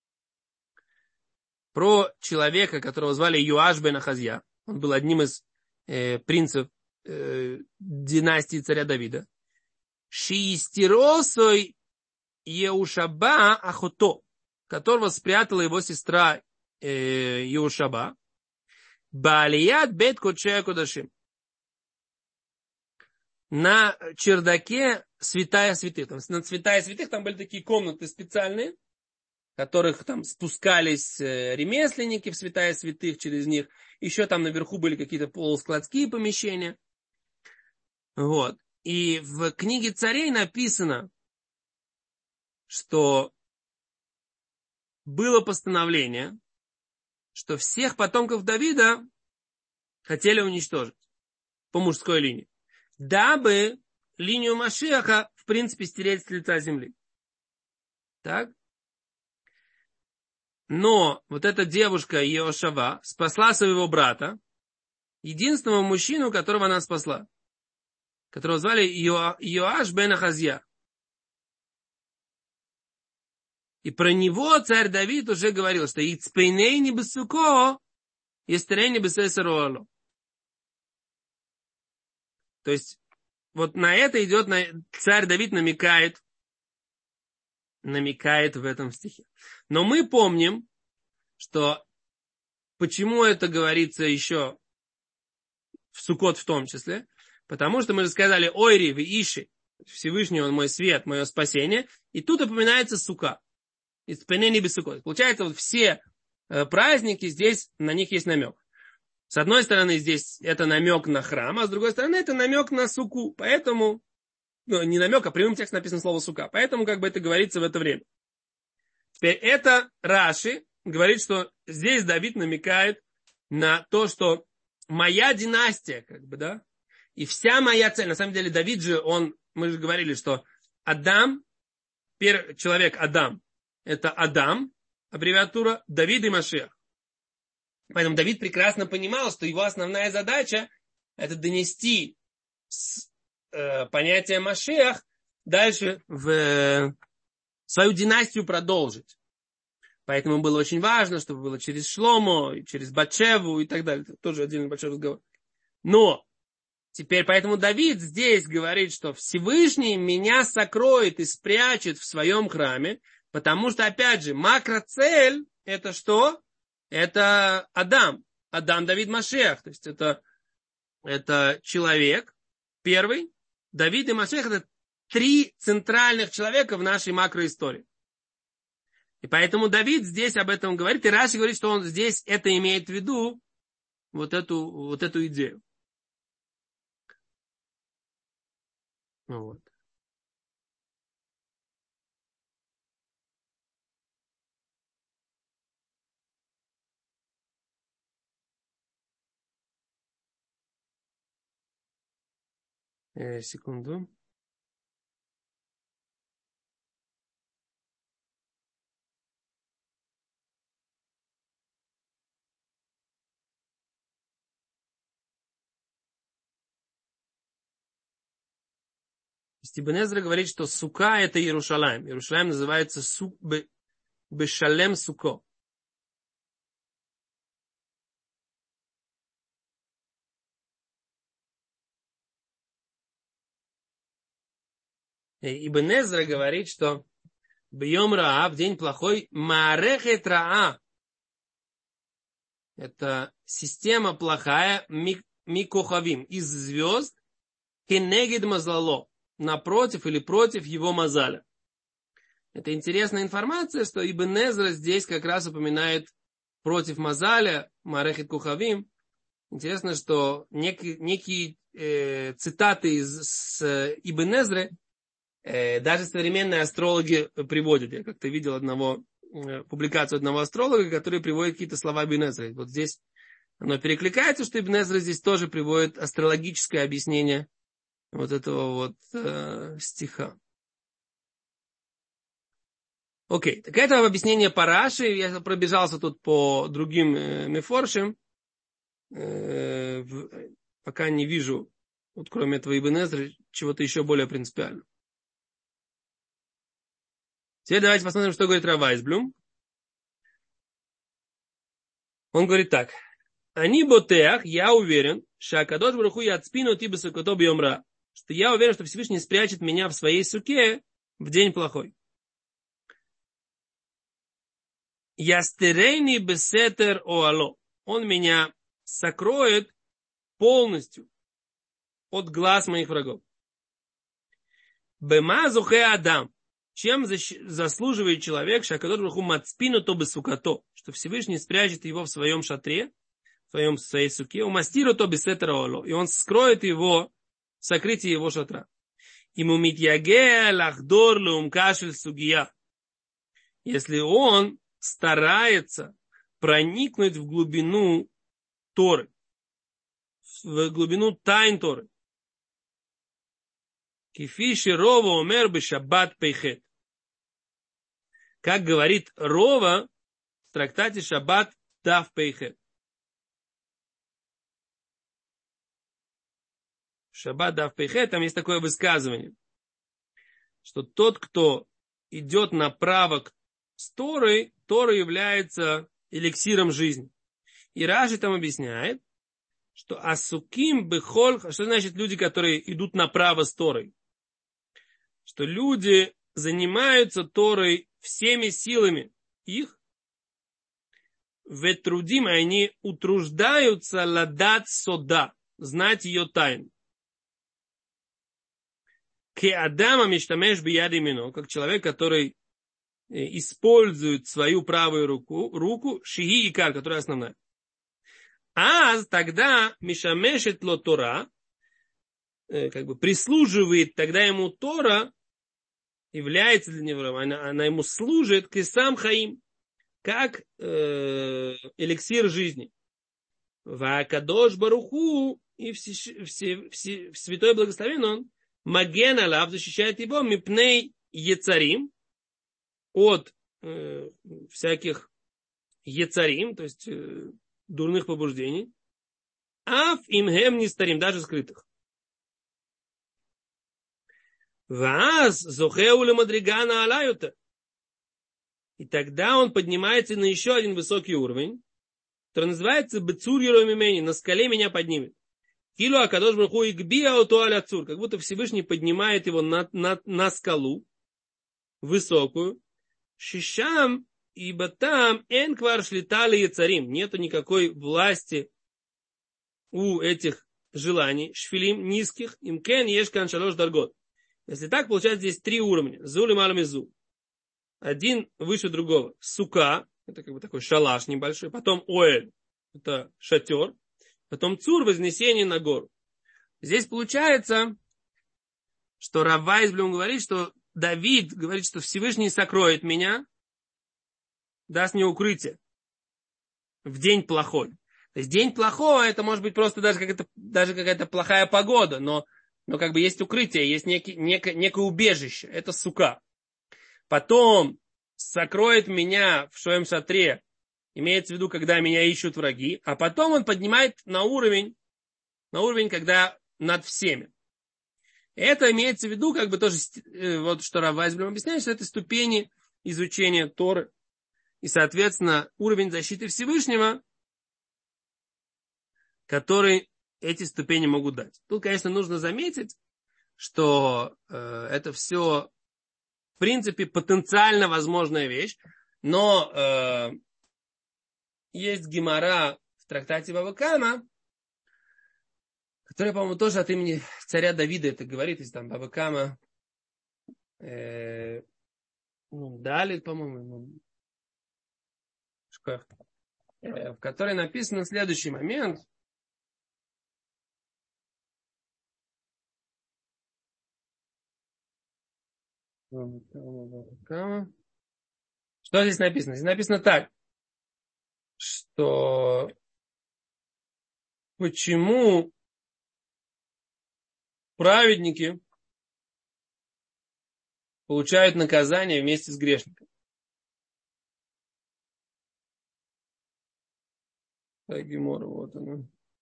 Про человека, которого звали Йоаш бен Ахазья. Он был одним из э, принцев э, династии царя Давида. Шиистиросой Еушаба Ахото, которого спрятала его сестра э, Еушаба. Баалият бет кодшея кодашим. На чердаке святая святых. Там, на святая святых там были такие комнаты специальные, в которых там спускались ремесленники в святая святых через них. Еще там наверху были какие-то полускладские помещения. Вот. И в книге царей написано, что было постановление, что всех потомков Давида хотели уничтожить по мужской линии, дабы линию Машиаха, в принципе, стереть с лица земли. Так? Но вот эта девушка Йеошава спасла своего брата, единственного мужчину, которого она спасла, которого звали Йо, Йоаш бен Ахазья. И про него царь Давид уже говорил, что «Ицпейней не бесуко, естерей не бесесеруало». То есть, вот на это идет, на... царь Давид намекает, намекает в этом стихе. Но мы помним, что почему это говорится еще в Суккот в том числе, потому что мы же сказали «Ойри в Иши», Всевышний он мой свет, мое спасение, и тут упоминается Сука. Получается, вот все праздники, здесь на них есть намек. С одной стороны, здесь это намек на храм, а с другой стороны, это намек на суку. Поэтому, ну, не намек, а прямым текстом написано слово сука. Поэтому, как бы это говорится в это время. Теперь это Раши говорит, что здесь Давид намекает на то, что моя династия, как бы, да, и вся моя цель, на самом деле, Давид же, он, мы же говорили, что Адам, первый человек Адам, это Адам, аббревиатура, Давид и Машиах. Поэтому Давид прекрасно понимал, что его основная задача это донести с, э, понятие Машиах дальше в э, свою династию продолжить. Поэтому было очень важно, чтобы было через Шломо, через Батшеву и так далее. Это тоже отдельный большой разговор. Но теперь поэтому Давид здесь говорит, что Всевышний меня сокроет и спрячет в своем храме, потому что, опять же, макроцель это что? Это Адам. Адам Давид Машиах. То есть это, это человек первый. Давид и Машиах это три центральных человека в нашей макроистории. И поэтому Давид здесь об этом говорит. И Раши говорит, что он здесь это имеет в виду, вот эту, вот эту идею. Вот. Э, секунду. Ибн Эзра говорит, что сука это Иерушалаим. Иерушалаим называется сук бешалем суко. Ибн Эзра говорит, что Бьем Раа, в день плохой, Маарехет Раа. Это система плохая, Микохавим, из звезд, Кенегид Мазлало, напротив или против его Мазаля. Это интересная информация, что Ибн Эзра здесь как раз упоминает против Мазаля, Маарехет Кухавим. Интересно, что некие, некие э, цитаты из с, Ибн Эзры э, даже современные астрологи приводят. Я как-то видел одного, э, публикацию одного астролога, который приводит какие-то слова Ибн Эзры. Вот здесь оно перекликается, что Ибн Эзра здесь тоже приводит астрологическое объяснение вот этого вот э, стиха. Окей, так это объяснение по Раши. Я пробежался тут по другим э, мефоршим. Э, в, пока не вижу, вот кроме этого Ибн Эзры, чего-то еще более принципиального. Теперь давайте посмотрим, что говорит Рав Вайсблюм. Он говорит так. Они ботеах, я уверен, шакадош баруху яцпину ти бесукото бьем ра. Что я уверен, что Всевышний спрячет меня в своей суке в день плохой. Ястерейни бесетер оало. Он меня сокроет полностью от глаз моих врагов. Бема зухе адам. Чем заслуживает человек, шакадош баруху мацпину то бесукато, что Всевышний спрячет его в своем шатре, в своем, в своей суке, умастиру то бесетер оало. И он скроет его, сокрытие его шатра. Ему митьяге лахдор лумкашель сугия. Если он старается проникнуть в глубину Торы, в глубину тайн Торы. Кифиши Рова умер бы шаббат пейхет. Как говорит Рова в трактате Шаббат дав пейхет. Шаббат дав пейхет, там есть такое высказывание, что тот, кто идет направо с Торой, Тора является эликсиром жизни. И Раши там объясняет, что асуким бехоль, что значит люди, которые идут направо с Торой? Что люди занимаются Торой всеми силами их, ветрудим, они утруждаются ладат сода, знать ее тайну. Ке адама миштамеш бияд имено, как человек, который использует свою правую руку, руку шиги и кар, которая основная. А тогда мишамешет ло Тора, как бы прислуживает тогда ему Тора, является для него, она, она ему служит кисам хаим, как э, эликсир жизни. Вакадош баруху, и все, все, все, святой благословен он, маген алав, защищает его, мипней ецарим, от э, всяких ецарим, то есть э, дурных побуждений, а в имгем не старим, даже скрытых. Ваас зохеуле мадригана алаюта. И тогда он поднимается на еще один высокий уровень, который называется бецур еромимени, на скале меня поднимет. Килу акадош браху игбия ото аля цур, как будто Всевышний поднимает его на, на, на скалу, высокую, шишам, ибо там энквар шлитали яцарим, нету никакой власти у этих желаний, шфилим, низких, имкен ешкан шалош даргот. Если так, получается здесь три уровня. Зул и маламизу. Один выше другого. Сука, это как бы такой шалаш небольшой. Потом оэль, это шатер. Потом цур, вознесение на гору. Здесь получается, что Рав Вайсблюм говорит, что Давид говорит, что Всевышний сокроет меня, даст мне укрытие в день плохой. То есть день плохой, это может быть просто даже какая-то, даже какая-то плохая погода, но, но как бы есть укрытие, есть некий, некое, некое убежище, это сука. Потом сокроет меня в своем шатре, имеется в виду, когда меня ищут враги, а потом он поднимает на уровень, на уровень, когда над всеми. Это имеется в виду, как бы тоже, вот что Рав Вайсблюм объясняет, что это ступени изучения Торы. И, соответственно, уровень защиты Всевышнего, который эти ступени могут дать. Тут, конечно, нужно заметить, что э, это все в принципе, потенциально возможная вещь, но э, есть гемара в трактате Бава Кама, которая, по-моему, тоже от имени царя Давида это говорит, из там Бава Кама, э, ну, Далит, по-моему, ну, э, в которой написано следующий момент. Что здесь написано? Здесь написано так, что почему праведники получают наказание вместе с грешниками. Так, Гемора, вот она.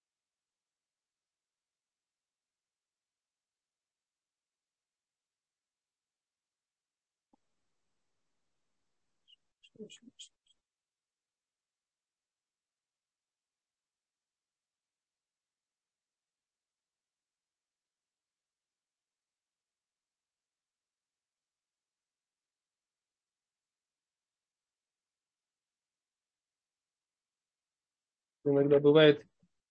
Иногда бывает.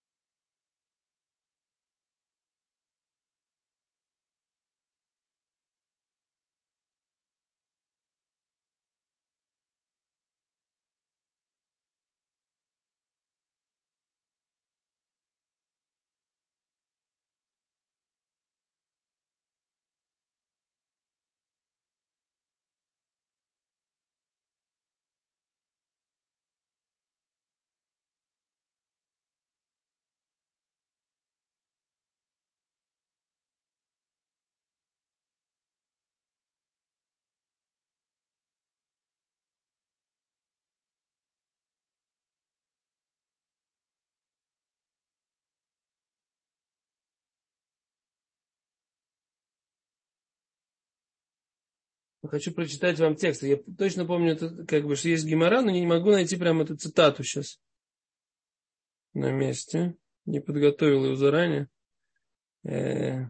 Хочу прочитать вам текст. Я точно помню, это, как бы, что есть Гемара, но не могу найти прямо эту цитату сейчас на месте. Не подготовил ее заранее. Э-э-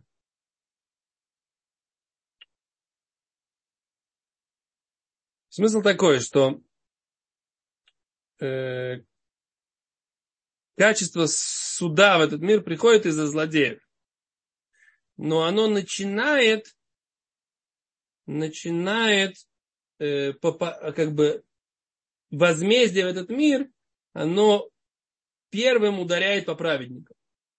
Смысл такой, что э- качество суда в этот мир приходит из-за злодеев. Но оно начинает, начинает э, попа- как бы возмездие в этот мир, оно первым ударяет по праведникам.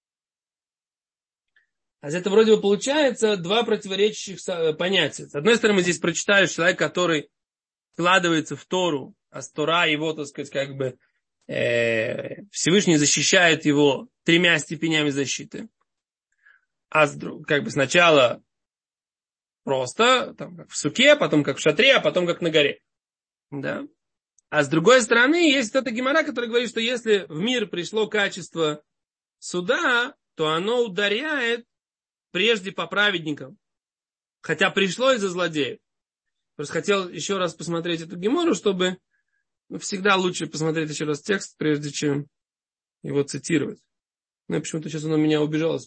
А это вроде бы получается два противоречащих понятия. С одной стороны, мы здесь прочитаем человек, который вкладывается в Тору, а с Тора его, так сказать, как бы э, Всевышний защищает его тремя степенями защиты. А как бы сначала просто, там, как в суке, потом как в шатре, а потом как на горе. Да? А с другой стороны, есть эта гемара, которая говорит, что если в мир пришло качество суда, то оно ударяет прежде по праведникам. Хотя пришло из-за злодеев. Просто хотел еще раз посмотреть эту гемору, чтобы ну, всегда лучше посмотреть еще раз текст, прежде чем его цитировать. Ну, почему-то сейчас он у меня убежал.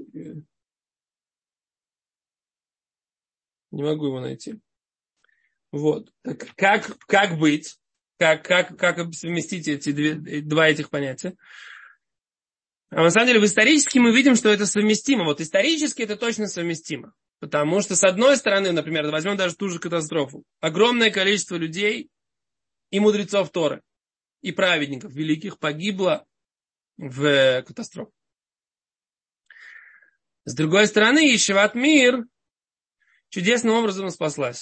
Не могу его найти. Вот. Так как, как быть? Как, как, как совместить эти две, два этих понятия? А на самом деле, в исторически мы видим, что это совместимо. Вот исторически это точно совместимо. Потому что, с одной стороны, например, возьмем даже ту же катастрофу. Огромное количество людей и мудрецов Торы, и праведников великих погибло в катастрофе. С другой стороны, Ешиват Мир чудесным образом спаслась.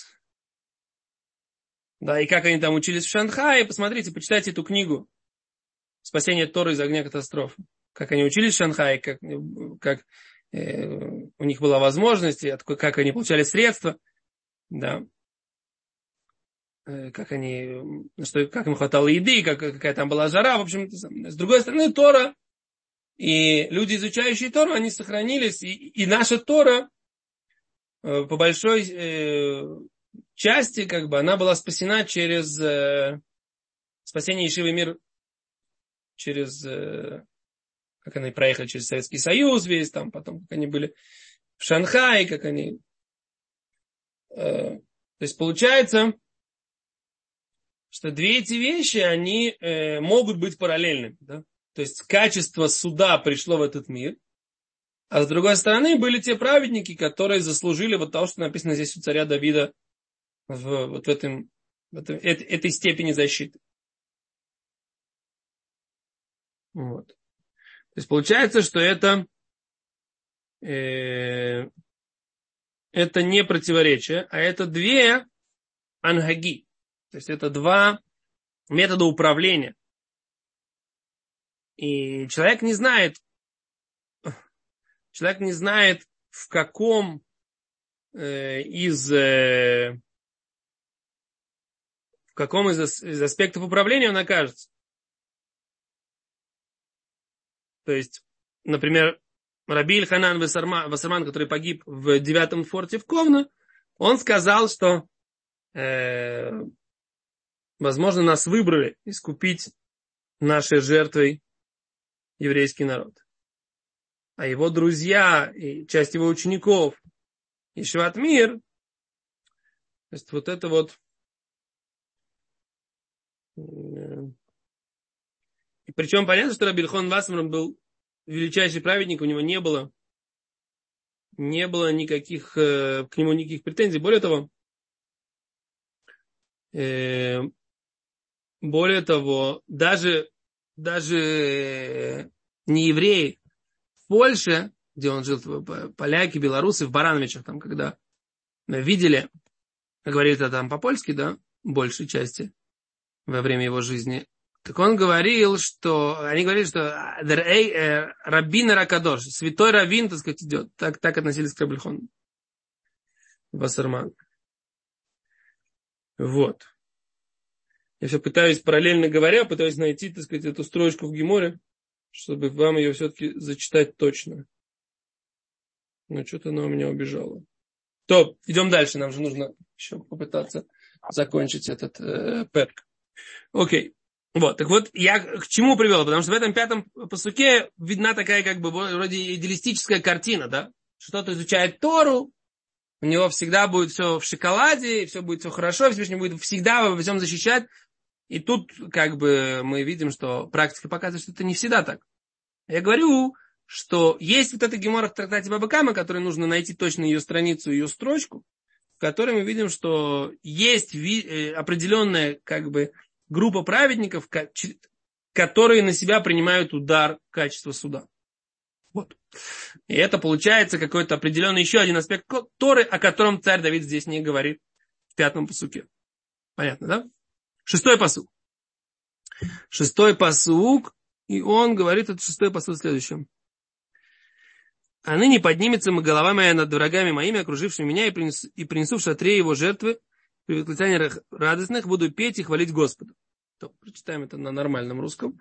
Да, и как они там учились в Шанхае, посмотрите, почитайте эту книгу «Спасение Торы из огня катастрофы». Как они учились в Шанхае, как, как э, у них была возможность, как они получали средства, да, э, как они, что, как им хватало еды, как, какая там была жара, в общем. С другой стороны, Тора и люди, изучающие Тору, они сохранились, и, и наша Тора э, по большой э, части, как бы, она была спасена через э, спасение Ешивы Мир, через, э, как они проехали через Советский Союз весь, там, потом, как они были в Шанхае, как они э, То есть получается, что две эти вещи, они э, могут быть параллельными. Да? То есть качество суда пришло в этот мир, а с другой стороны были те праведники, которые заслужили вот того, что написано здесь у царя Давида в, вот в, этом, в этом, этой, этой степени защиты. Вот. То есть получается, что это, э, это не противоречие, а это две ангаги. То есть это два метода управления. И человек не знает, человек не знает, в каком э, из, э, в каком из, из аспектов управления он окажется. То есть, например, Раби Ильханан Вассерман, который погиб в девятом форте в Ковно, он сказал, что э, возможно, нас выбрали искупить нашей жертвой еврейский народ. А его друзья и часть его учеников и Шиват Мир, то есть вот это вот. И причем понятно, что Раби Ильхан Вассерман был величайший праведник, у него не было, не было никаких, к нему никаких претензий. Более того, э, более того, даже, даже не евреи в Польше, где он жил, поляки, белорусы, в Барановичах, там, когда видели, говорит это там по-польски, да, большей части во время его жизни, так он говорил, что, они говорили, что Раббин Ракадош, святой раввин, так сказать, идет. Так, так относились к Раби Ильхану Вассерману. Вот. Я все пытаюсь, параллельно говоря, пытаюсь найти, так сказать, эту строчку в Геморе, чтобы вам ее все-таки зачитать точно. Но что-то она у меня убежала. То, идем дальше, нам же нужно еще попытаться закончить этот э, перк. Окей. Вот, так вот, я к чему привел? Потому что в этом пятом пасуке видна такая, как бы, вроде идеалистическая картина, да? Что кто-то изучает Тору, у него всегда будет все в шоколаде, все будет все хорошо, Всевышний будет всегда во всем защищать. И тут, как бы, мы видим, что практика показывает, что это не всегда так. Я говорю, что есть вот эта гемора в трактате Баба Кама, которой нужно найти точно ее страницу, ее строчку, в которой мы видим, что есть определенная, как бы, группа праведников, которые на себя принимают удар качества суда. Вот. И это получается какой-то определенный еще один аспект Торы, о котором царь Давид здесь не говорит в пятом пасуке. Понятно, да? Шестой пасук. Шестой пасук, и он говорит, это шестой пасук в следующем. А ныне поднимется голова моя над врагами моими, окружившими меня, и принесу, и принесу в шатре его жертвы, при восклицаниях радостных буду петь и хвалить Господа. То, прочитаем это на нормальном русском.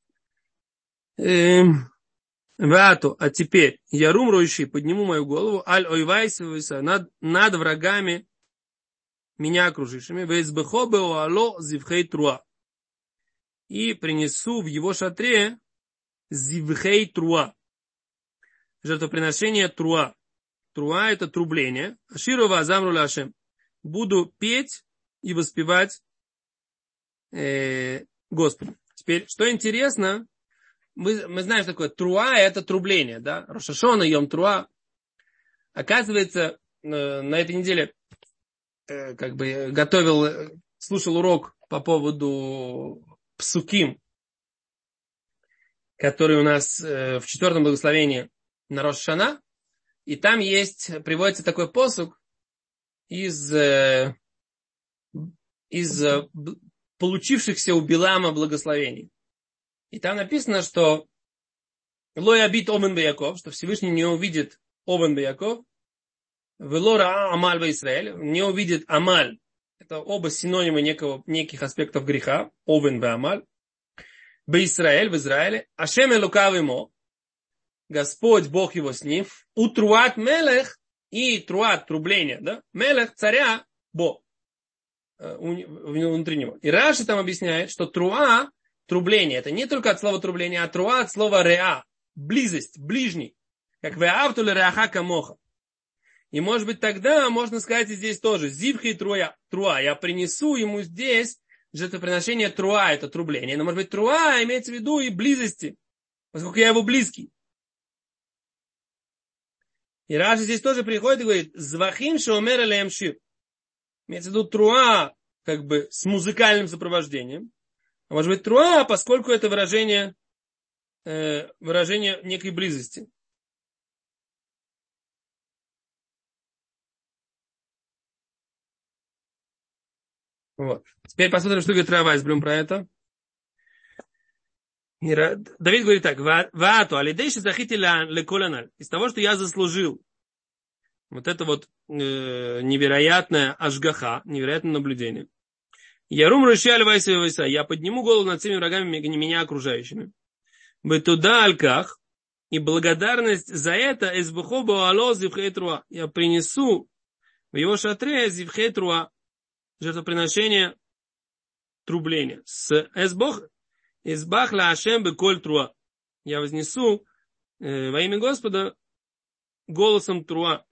Эм, Вату, а теперь я рум роющий, подниму мою голову, аль ойвайсивайса, над, над врагами меня окружившими, вейсбехо беоало зивхей труа. И принесу в его шатре зивхей труа. Жертвоприношение труа. Труа это трубление. Аширова азамру лашем. Буду петь и воспевать э, Господу. Теперь, что интересно, мы, мы знаем, что такое труа, это трубление, да? Рош ха-Шана, Йом Труа. Оказывается, э, на этой неделе э, как бы готовил, слушал урок по поводу псуким, который у нас э, в четвертом благословении на Рош ха-Шана. И там есть, приводится такой посук из, э, из э, получившихся у Билама благословений. И там написано, что Лой абит Овен бе-Яков, что Всевышний не увидит Овен бе-Яков, Вело раа Амаль бе-Исраэль, не увидит Амаль. Это оба синонимы некого, неких аспектов греха. Овен бе-Амаль. Бе-Исраэль, в Израиле. Ашем элукав имо, Господь, Бог его с ним. Утруат мелех, и труат, трубление, да? Мелех, царя, Бог. Внутри него. И Раши там объясняет, что труа, трубление, это не только от слова трубление, а труа от слова реа, близость, ближний. Как веавту ле реаха камоха. И может быть тогда можно сказать и здесь тоже. Зивхи труа, труа. Я принесу ему здесь жертвоприношение труа, это трубление. Но может быть труа имеется в виду и близости, поскольку я его близкий. И Раши здесь тоже приходит и говорит, звахим шеомер алеем шир. Имеется в виду труа, как бы с музыкальным сопровождением. А может быть труа, поскольку это выражение, э, выражение некой близости. Вот. Теперь посмотрим, что говорит Рав Вайсбрум про это. Давид говорит так. Ваато, алидейши захити леколанал. Из того, что я заслужил вот это вот э, невероятное ашгаха, невероятное наблюдение. Ярум рышаль вайса вайса. Я подниму голову над всеми врагами меня окружающими. Бетуда альках. И благодарность за это эсбухо баало зивхетруа. Я принесу в его шатре зивхетруа. Жертвоприношение трубления. С эсбох, эсбах ла ашем беколь труа. Я вознесу э, во имя Господа голосом труа.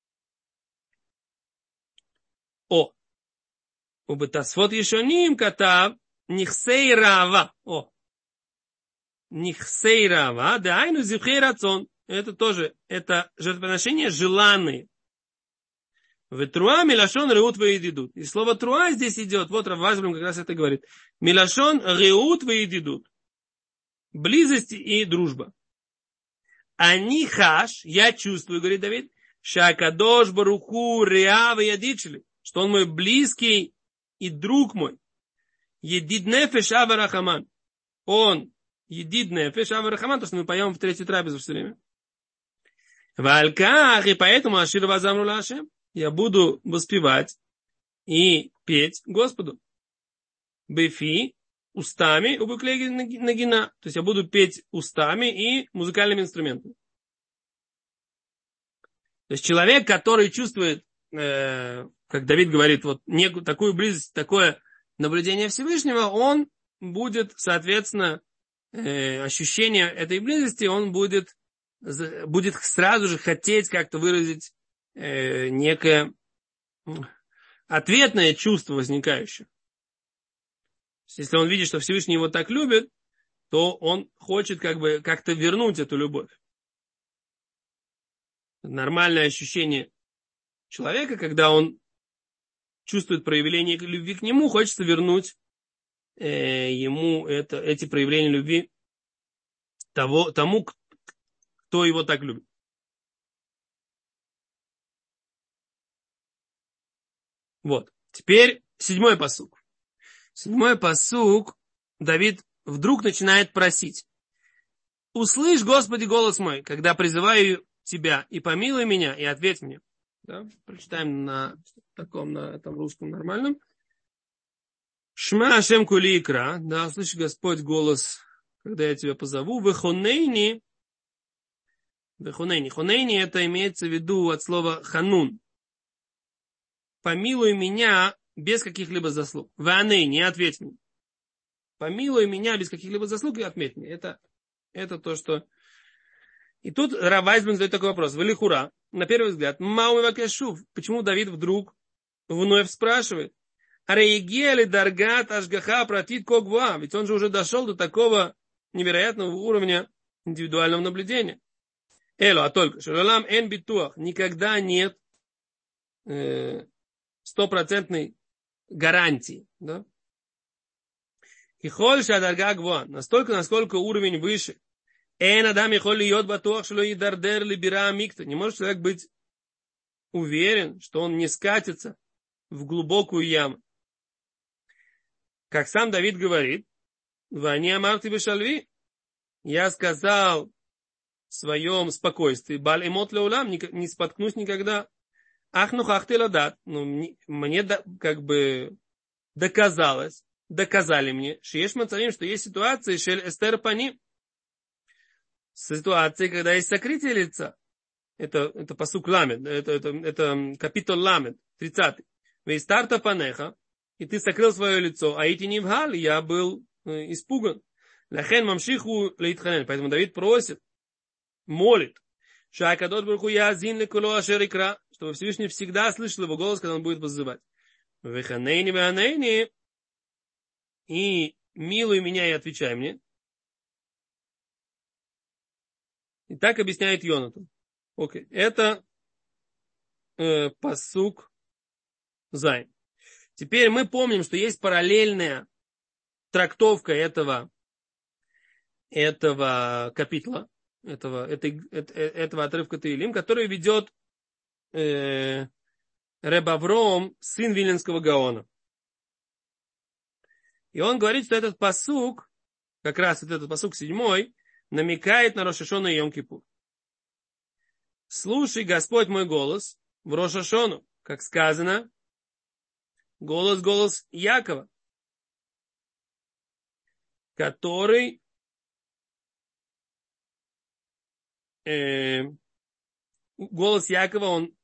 О. Убытасфот ешоним катав нихсей рава. О. Нихсей рава. Да айну зивхей рацон. Это тоже, это жертвоприношения желанные. В труа милашон реут веидидут. И слово труа здесь идет. Вот Рав Вайсбрум как раз это говорит. Милашон реут веидидут. Близость и дружба. Они хаш, я чувствую, говорит Давид, шакадош баруху реа веядичли, что он мой близкий и друг мой. Едид нефеш аварахаман. Он едид нефеш аварахаман, то, что мы поем в третьей трапезе все время. Вальках, и поэтому ашир вазамру лашем. Я буду воспевать и петь Господу. Бефи, устами, убыклеги нагина. То есть я буду петь устами и музыкальными инструментами. То есть человек, который чувствует, э, как Давид говорит, вот некую такую близость, такое наблюдение Всевышнего, он будет, соответственно, э, ощущение этой близости, он будет, будет сразу же хотеть как-то выразить Э, некое ответное чувство возникающее. Если он видит, что Всевышний его так любит, то он хочет как бы как-то вернуть эту любовь. Нормальное ощущение человека, когда он чувствует проявление любви к нему, хочется вернуть э, ему это, эти проявления любви того, тому, кто его так любит. Вот. Теперь седьмой пасук. Седьмой пасук. Давид вдруг начинает просить. Услышь, Господи, голос мой, когда призываю тебя, и помилуй меня, и ответь мне. Да? Прочитаем на таком, на этом русском нормальном. Шма Ашем кули икра. Да, услышь, Господь, голос, когда я тебя позову. Вехонейни. Вехонейни. Хонейни это имеется в виду от слова ханун. Помилуй меня без каких-либо заслуг. Ваней, не ответь мне. Помилуй меня без каких-либо заслуг и отметь мне. Это, это то, что... И тут Рав Вайсбрум задает такой вопрос. Велихура, на первый взгляд, Мау Вакешув. Почему Давид вдруг вновь спрашивает? Ареегели даргат ашгаха протит когва. Ведь он же уже дошел до такого невероятного уровня индивидуального наблюдения. Эло, а только. Шалалам эн битуах. Никогда нет... Э, стопроцентной гарантии. Да? И хольша дарга гва, настолько, насколько уровень выше. Эн адам ихоли йод батуах шло и дардер либира микта. Не может человек быть уверен, что он не скатится в глубокую яму. Как сам Давид говорит, вани амарти бешальви, я сказал в своем спокойствии, баль эмот леулам, не споткнусь никогда. Ах, ну хах ты ладат. Ну, мне как бы доказалось, доказали мне, что есть мацарим, что есть ситуации, шель эстер пани, ситуации, когда есть сокрытие лица. Это, это пасук ламед, это, это, это капитол ламед, тридцатый. Вейстарта панеха, и ты сокрыл свое лицо, а эти не вгали, я был э, испуган. Лахен мамшиху лейтханен. Поэтому Давид просит, молит, что чтобы Всевышний всегда слышал его голос, когда он будет вызывать. Веханейни веханейни. И милуй меня и отвечай мне. И так объясняет Йонатан. Окей. Это э, пасук Зайн. Теперь мы помним, что есть параллельная трактовка этого, этого капитла, этого, этой, этого отрывка Теилим, который ведет э, Реб Авром, сын Виленского Гаона. И он говорит, что этот пасук, как раз вот этот пасук седьмой, намекает на Рош ха-Шана и Йом-Кипур. Слушай, Господь, мой голос в Рош ха-Шану, как сказано, голос, голос Якова, который э, голос Якова, он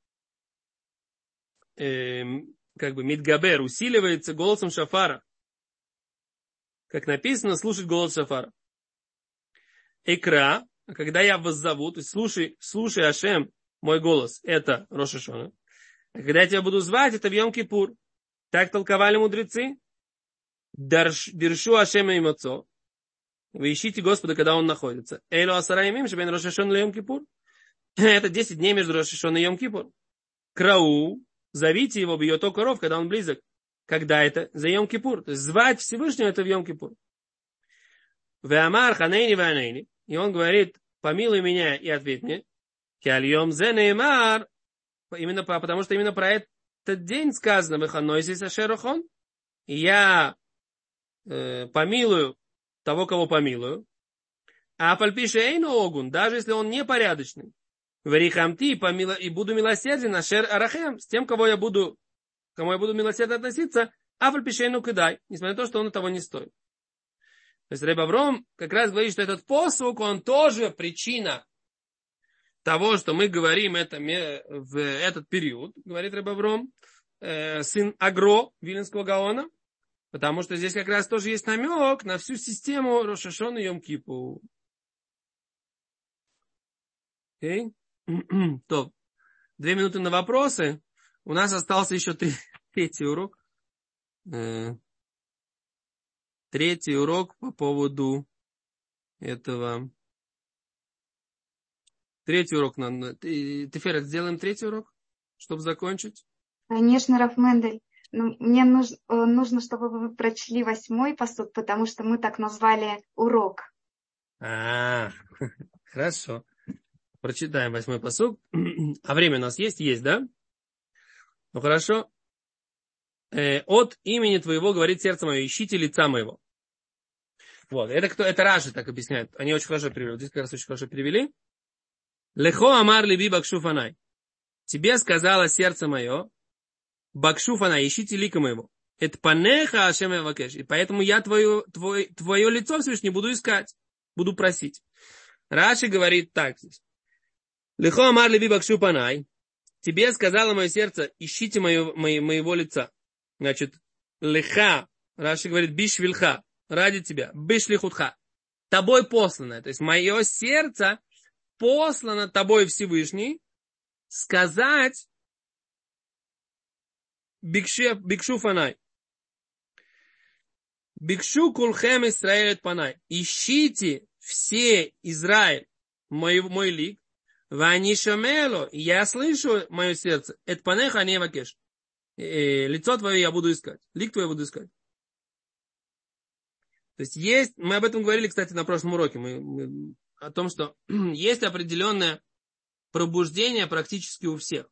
э, как бы мидгабер, усиливается голосом шафара. Как написано, слушать голос шафара. Экра, когда я вас зову, то есть слушай, слушай, Ашем, мой голос, это Рош ха-Шана. А когда я тебя буду звать, это в Йом-Кипур. Так толковали мудрецы. Дершу Ашема и Моцо. Вы ищите Господа, когда он находится. Эйлу асара ямим, шебен Рош ха-Шана и Йом-Кипур. Это десять дней между Рош ха-Шана и Йом-Кипур. Крау, зовите его, бьет коров, когда он близок. Когда это? За Йом-Кипур. То есть звать Всевышнего это в Йом-Кипур. Веамар ханейни веанейни. И он говорит, помилуй меня и ответь мне. Киальем зе неймар. Именно потому, что именно про этот день сказано. Веханойсис ашерохон. И я э, помилую того, кого помилую. А пальпише эйну огун. Даже если он непорядочный. Верихамти и буду милосерден ашер арахем. С тем, кого я буду кому я буду милосердно относиться, а фальпишейну кидай, несмотря на то, что он того не стоит. То есть Реб Авром как раз говорит, что этот посук, он тоже причина того, что мы говорим это в этот период, говорит Реб Авром, э, сын Агро, Виленского Гаона, потому что здесь как раз тоже есть намек на всю систему Рош ха-Шана и Йом-Кипур. Окей? То, две минуты на вопросы. У нас остался еще три, третий урок. Э, третий урок по поводу этого. Третий урок. Теферет, сделаем третий урок, чтобы закончить? Конечно, Рав Мендель. Но мне нужно, нужно, чтобы вы прочли восьмой пасук, потому что мы так назвали урок. А, хорошо. Прочитаем восьмой пасук. А время у нас есть? Есть, да? Ну хорошо. Э, от имени твоего говорит сердце мое, ищите лица моего. Вот, это кто? Это Раши так объясняет. Они очень хорошо перевели. Здесь как раз очень хорошо перевели. Лехо амар либи бакшу фанай. Тебе сказала сердце мое, бакшу фанай, ищите лика моего. Это панеха ашем эвакеш. И поэтому я твое, твое, твое лицо Всевышний буду искать, буду просить. Раши говорит так здесь. Лехо амар либи бакшу фанай. Тебе сказала мое сердце, ищите моего, моего, моего лица. Значит, леха, Раши говорит, бишвильха, ради тебя, бишлихутха, тобой послано. То есть, мое сердце послано тобой Всевышний сказать бикше, бикшу фанай. Бикшу кулхем Исраэль панай. Ищите все Израиль, мой, мой лик. Ванишамело, я слышу мое сердце, это панеха не вакеш. Лицо твое я буду искать, лик твой я буду искать. То есть есть, мы об этом говорили, кстати, на прошлом уроке, мы, мы, о том, что есть определенное пробуждение практически у всех.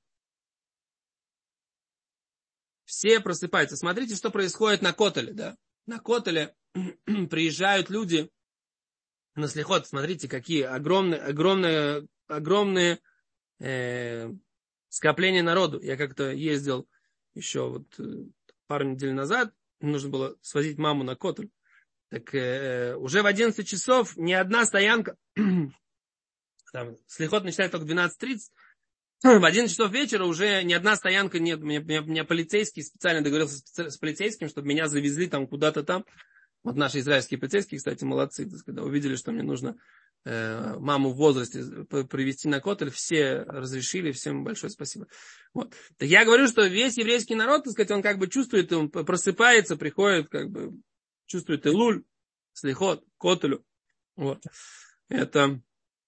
Все просыпаются. Смотрите, что происходит на Котеле, да? На Котеле приезжают люди на слихот, смотрите, какие огромные, огромные, огромные э, скопления народу. Я как-то ездил еще вот пару недель назад, нужно было свозить маму на Котель. Так э, уже в одиннадцать часов ни одна стоянка, там, слихот начинает только в двенадцать тридцать, в одиннадцать часов вечера уже ни одна стоянка нет. Меня, меня, меня полицейский специально договорился с, с полицейским, чтобы меня завезли там куда-то там. Вот наши израильские полицейские, кстати, молодцы, когда увидели, что мне нужно э, маму в возрасте привести на котель, все разрешили, всем большое спасибо. Вот. Так я говорю, что весь еврейский народ, так сказать, он как бы чувствует, он просыпается, приходит, как бы чувствует илуль, слихот, котелю. Вот. Это,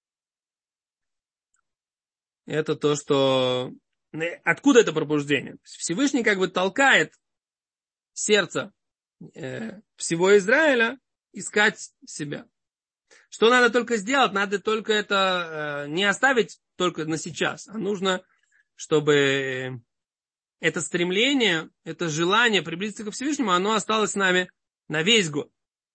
это то, что... Откуда это пробуждение? Всевышний как бы толкает сердце э, всего Израиля искать себя. Что надо только сделать? Надо только это э, не оставить только на сейчас, а нужно, чтобы это стремление, это желание приблизиться ко Всевышнему, оно осталось с нами на весь год.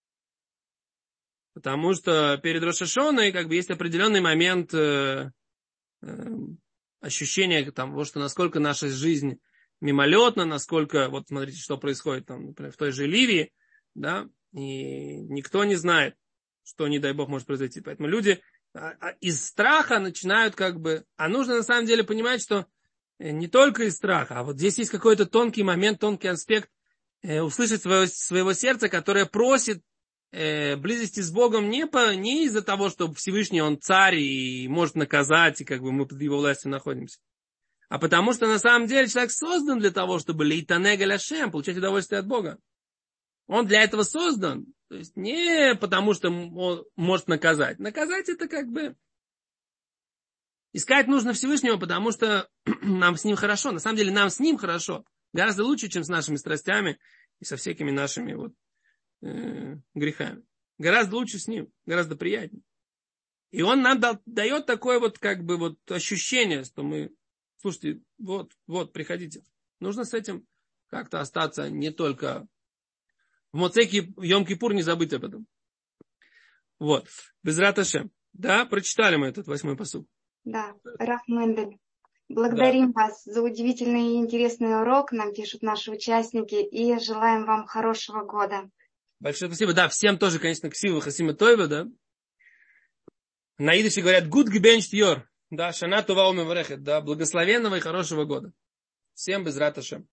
Потому что перед Рош ха-Шаной как бы есть определенный момент э, э, ощущения того, что насколько наша жизнь мимолетна, насколько, вот смотрите, что происходит там, например, в той же Ливии, да, и никто не знает, что, не дай Бог, может произойти. Поэтому люди из страха начинают как бы, а нужно на самом деле понимать, что не только из страха, а вот здесь есть какой-то тонкий момент, тонкий аспект, э, услышать своего, своего сердца, которое просит э, близости с Богом не, по, не из-за того, что Всевышний он царь и может наказать, и как бы мы под его властью находимся, а потому что на самом деле человек создан для того, чтобы лейтанега ляшем, получать удовольствие от Бога. Он для этого создан. То есть не потому, что он может наказать. Наказать это как бы... Искать нужно Всевышнего, потому что нам с ним хорошо. На самом деле нам с ним хорошо. Гораздо лучше, чем с нашими страстями и со всякими нашими вот, э, грехами. Гораздо лучше с ним. Гораздо приятнее. И он нам да, дает такое вот как бы вот ощущение, что мы... Слушайте, вот, вот, приходите. Нужно с этим как-то остаться не только... В Моцеке Йом-Кипур не забыть об этом. Вот. Безрат Ашем. Да, прочитали мы этот восьмой пасук. Да, Рав Мендель. Благодарим да. вас за удивительный и интересный урок, нам пишут наши участники, и желаем вам хорошего года. Большое спасибо. Да, всем тоже, конечно, ксиву хасима тойва, да. На идыше говорят гуд гбенчт йор. Да, шана това умеврехет. Да, благословенного и хорошего года. Всем безрат Ашем.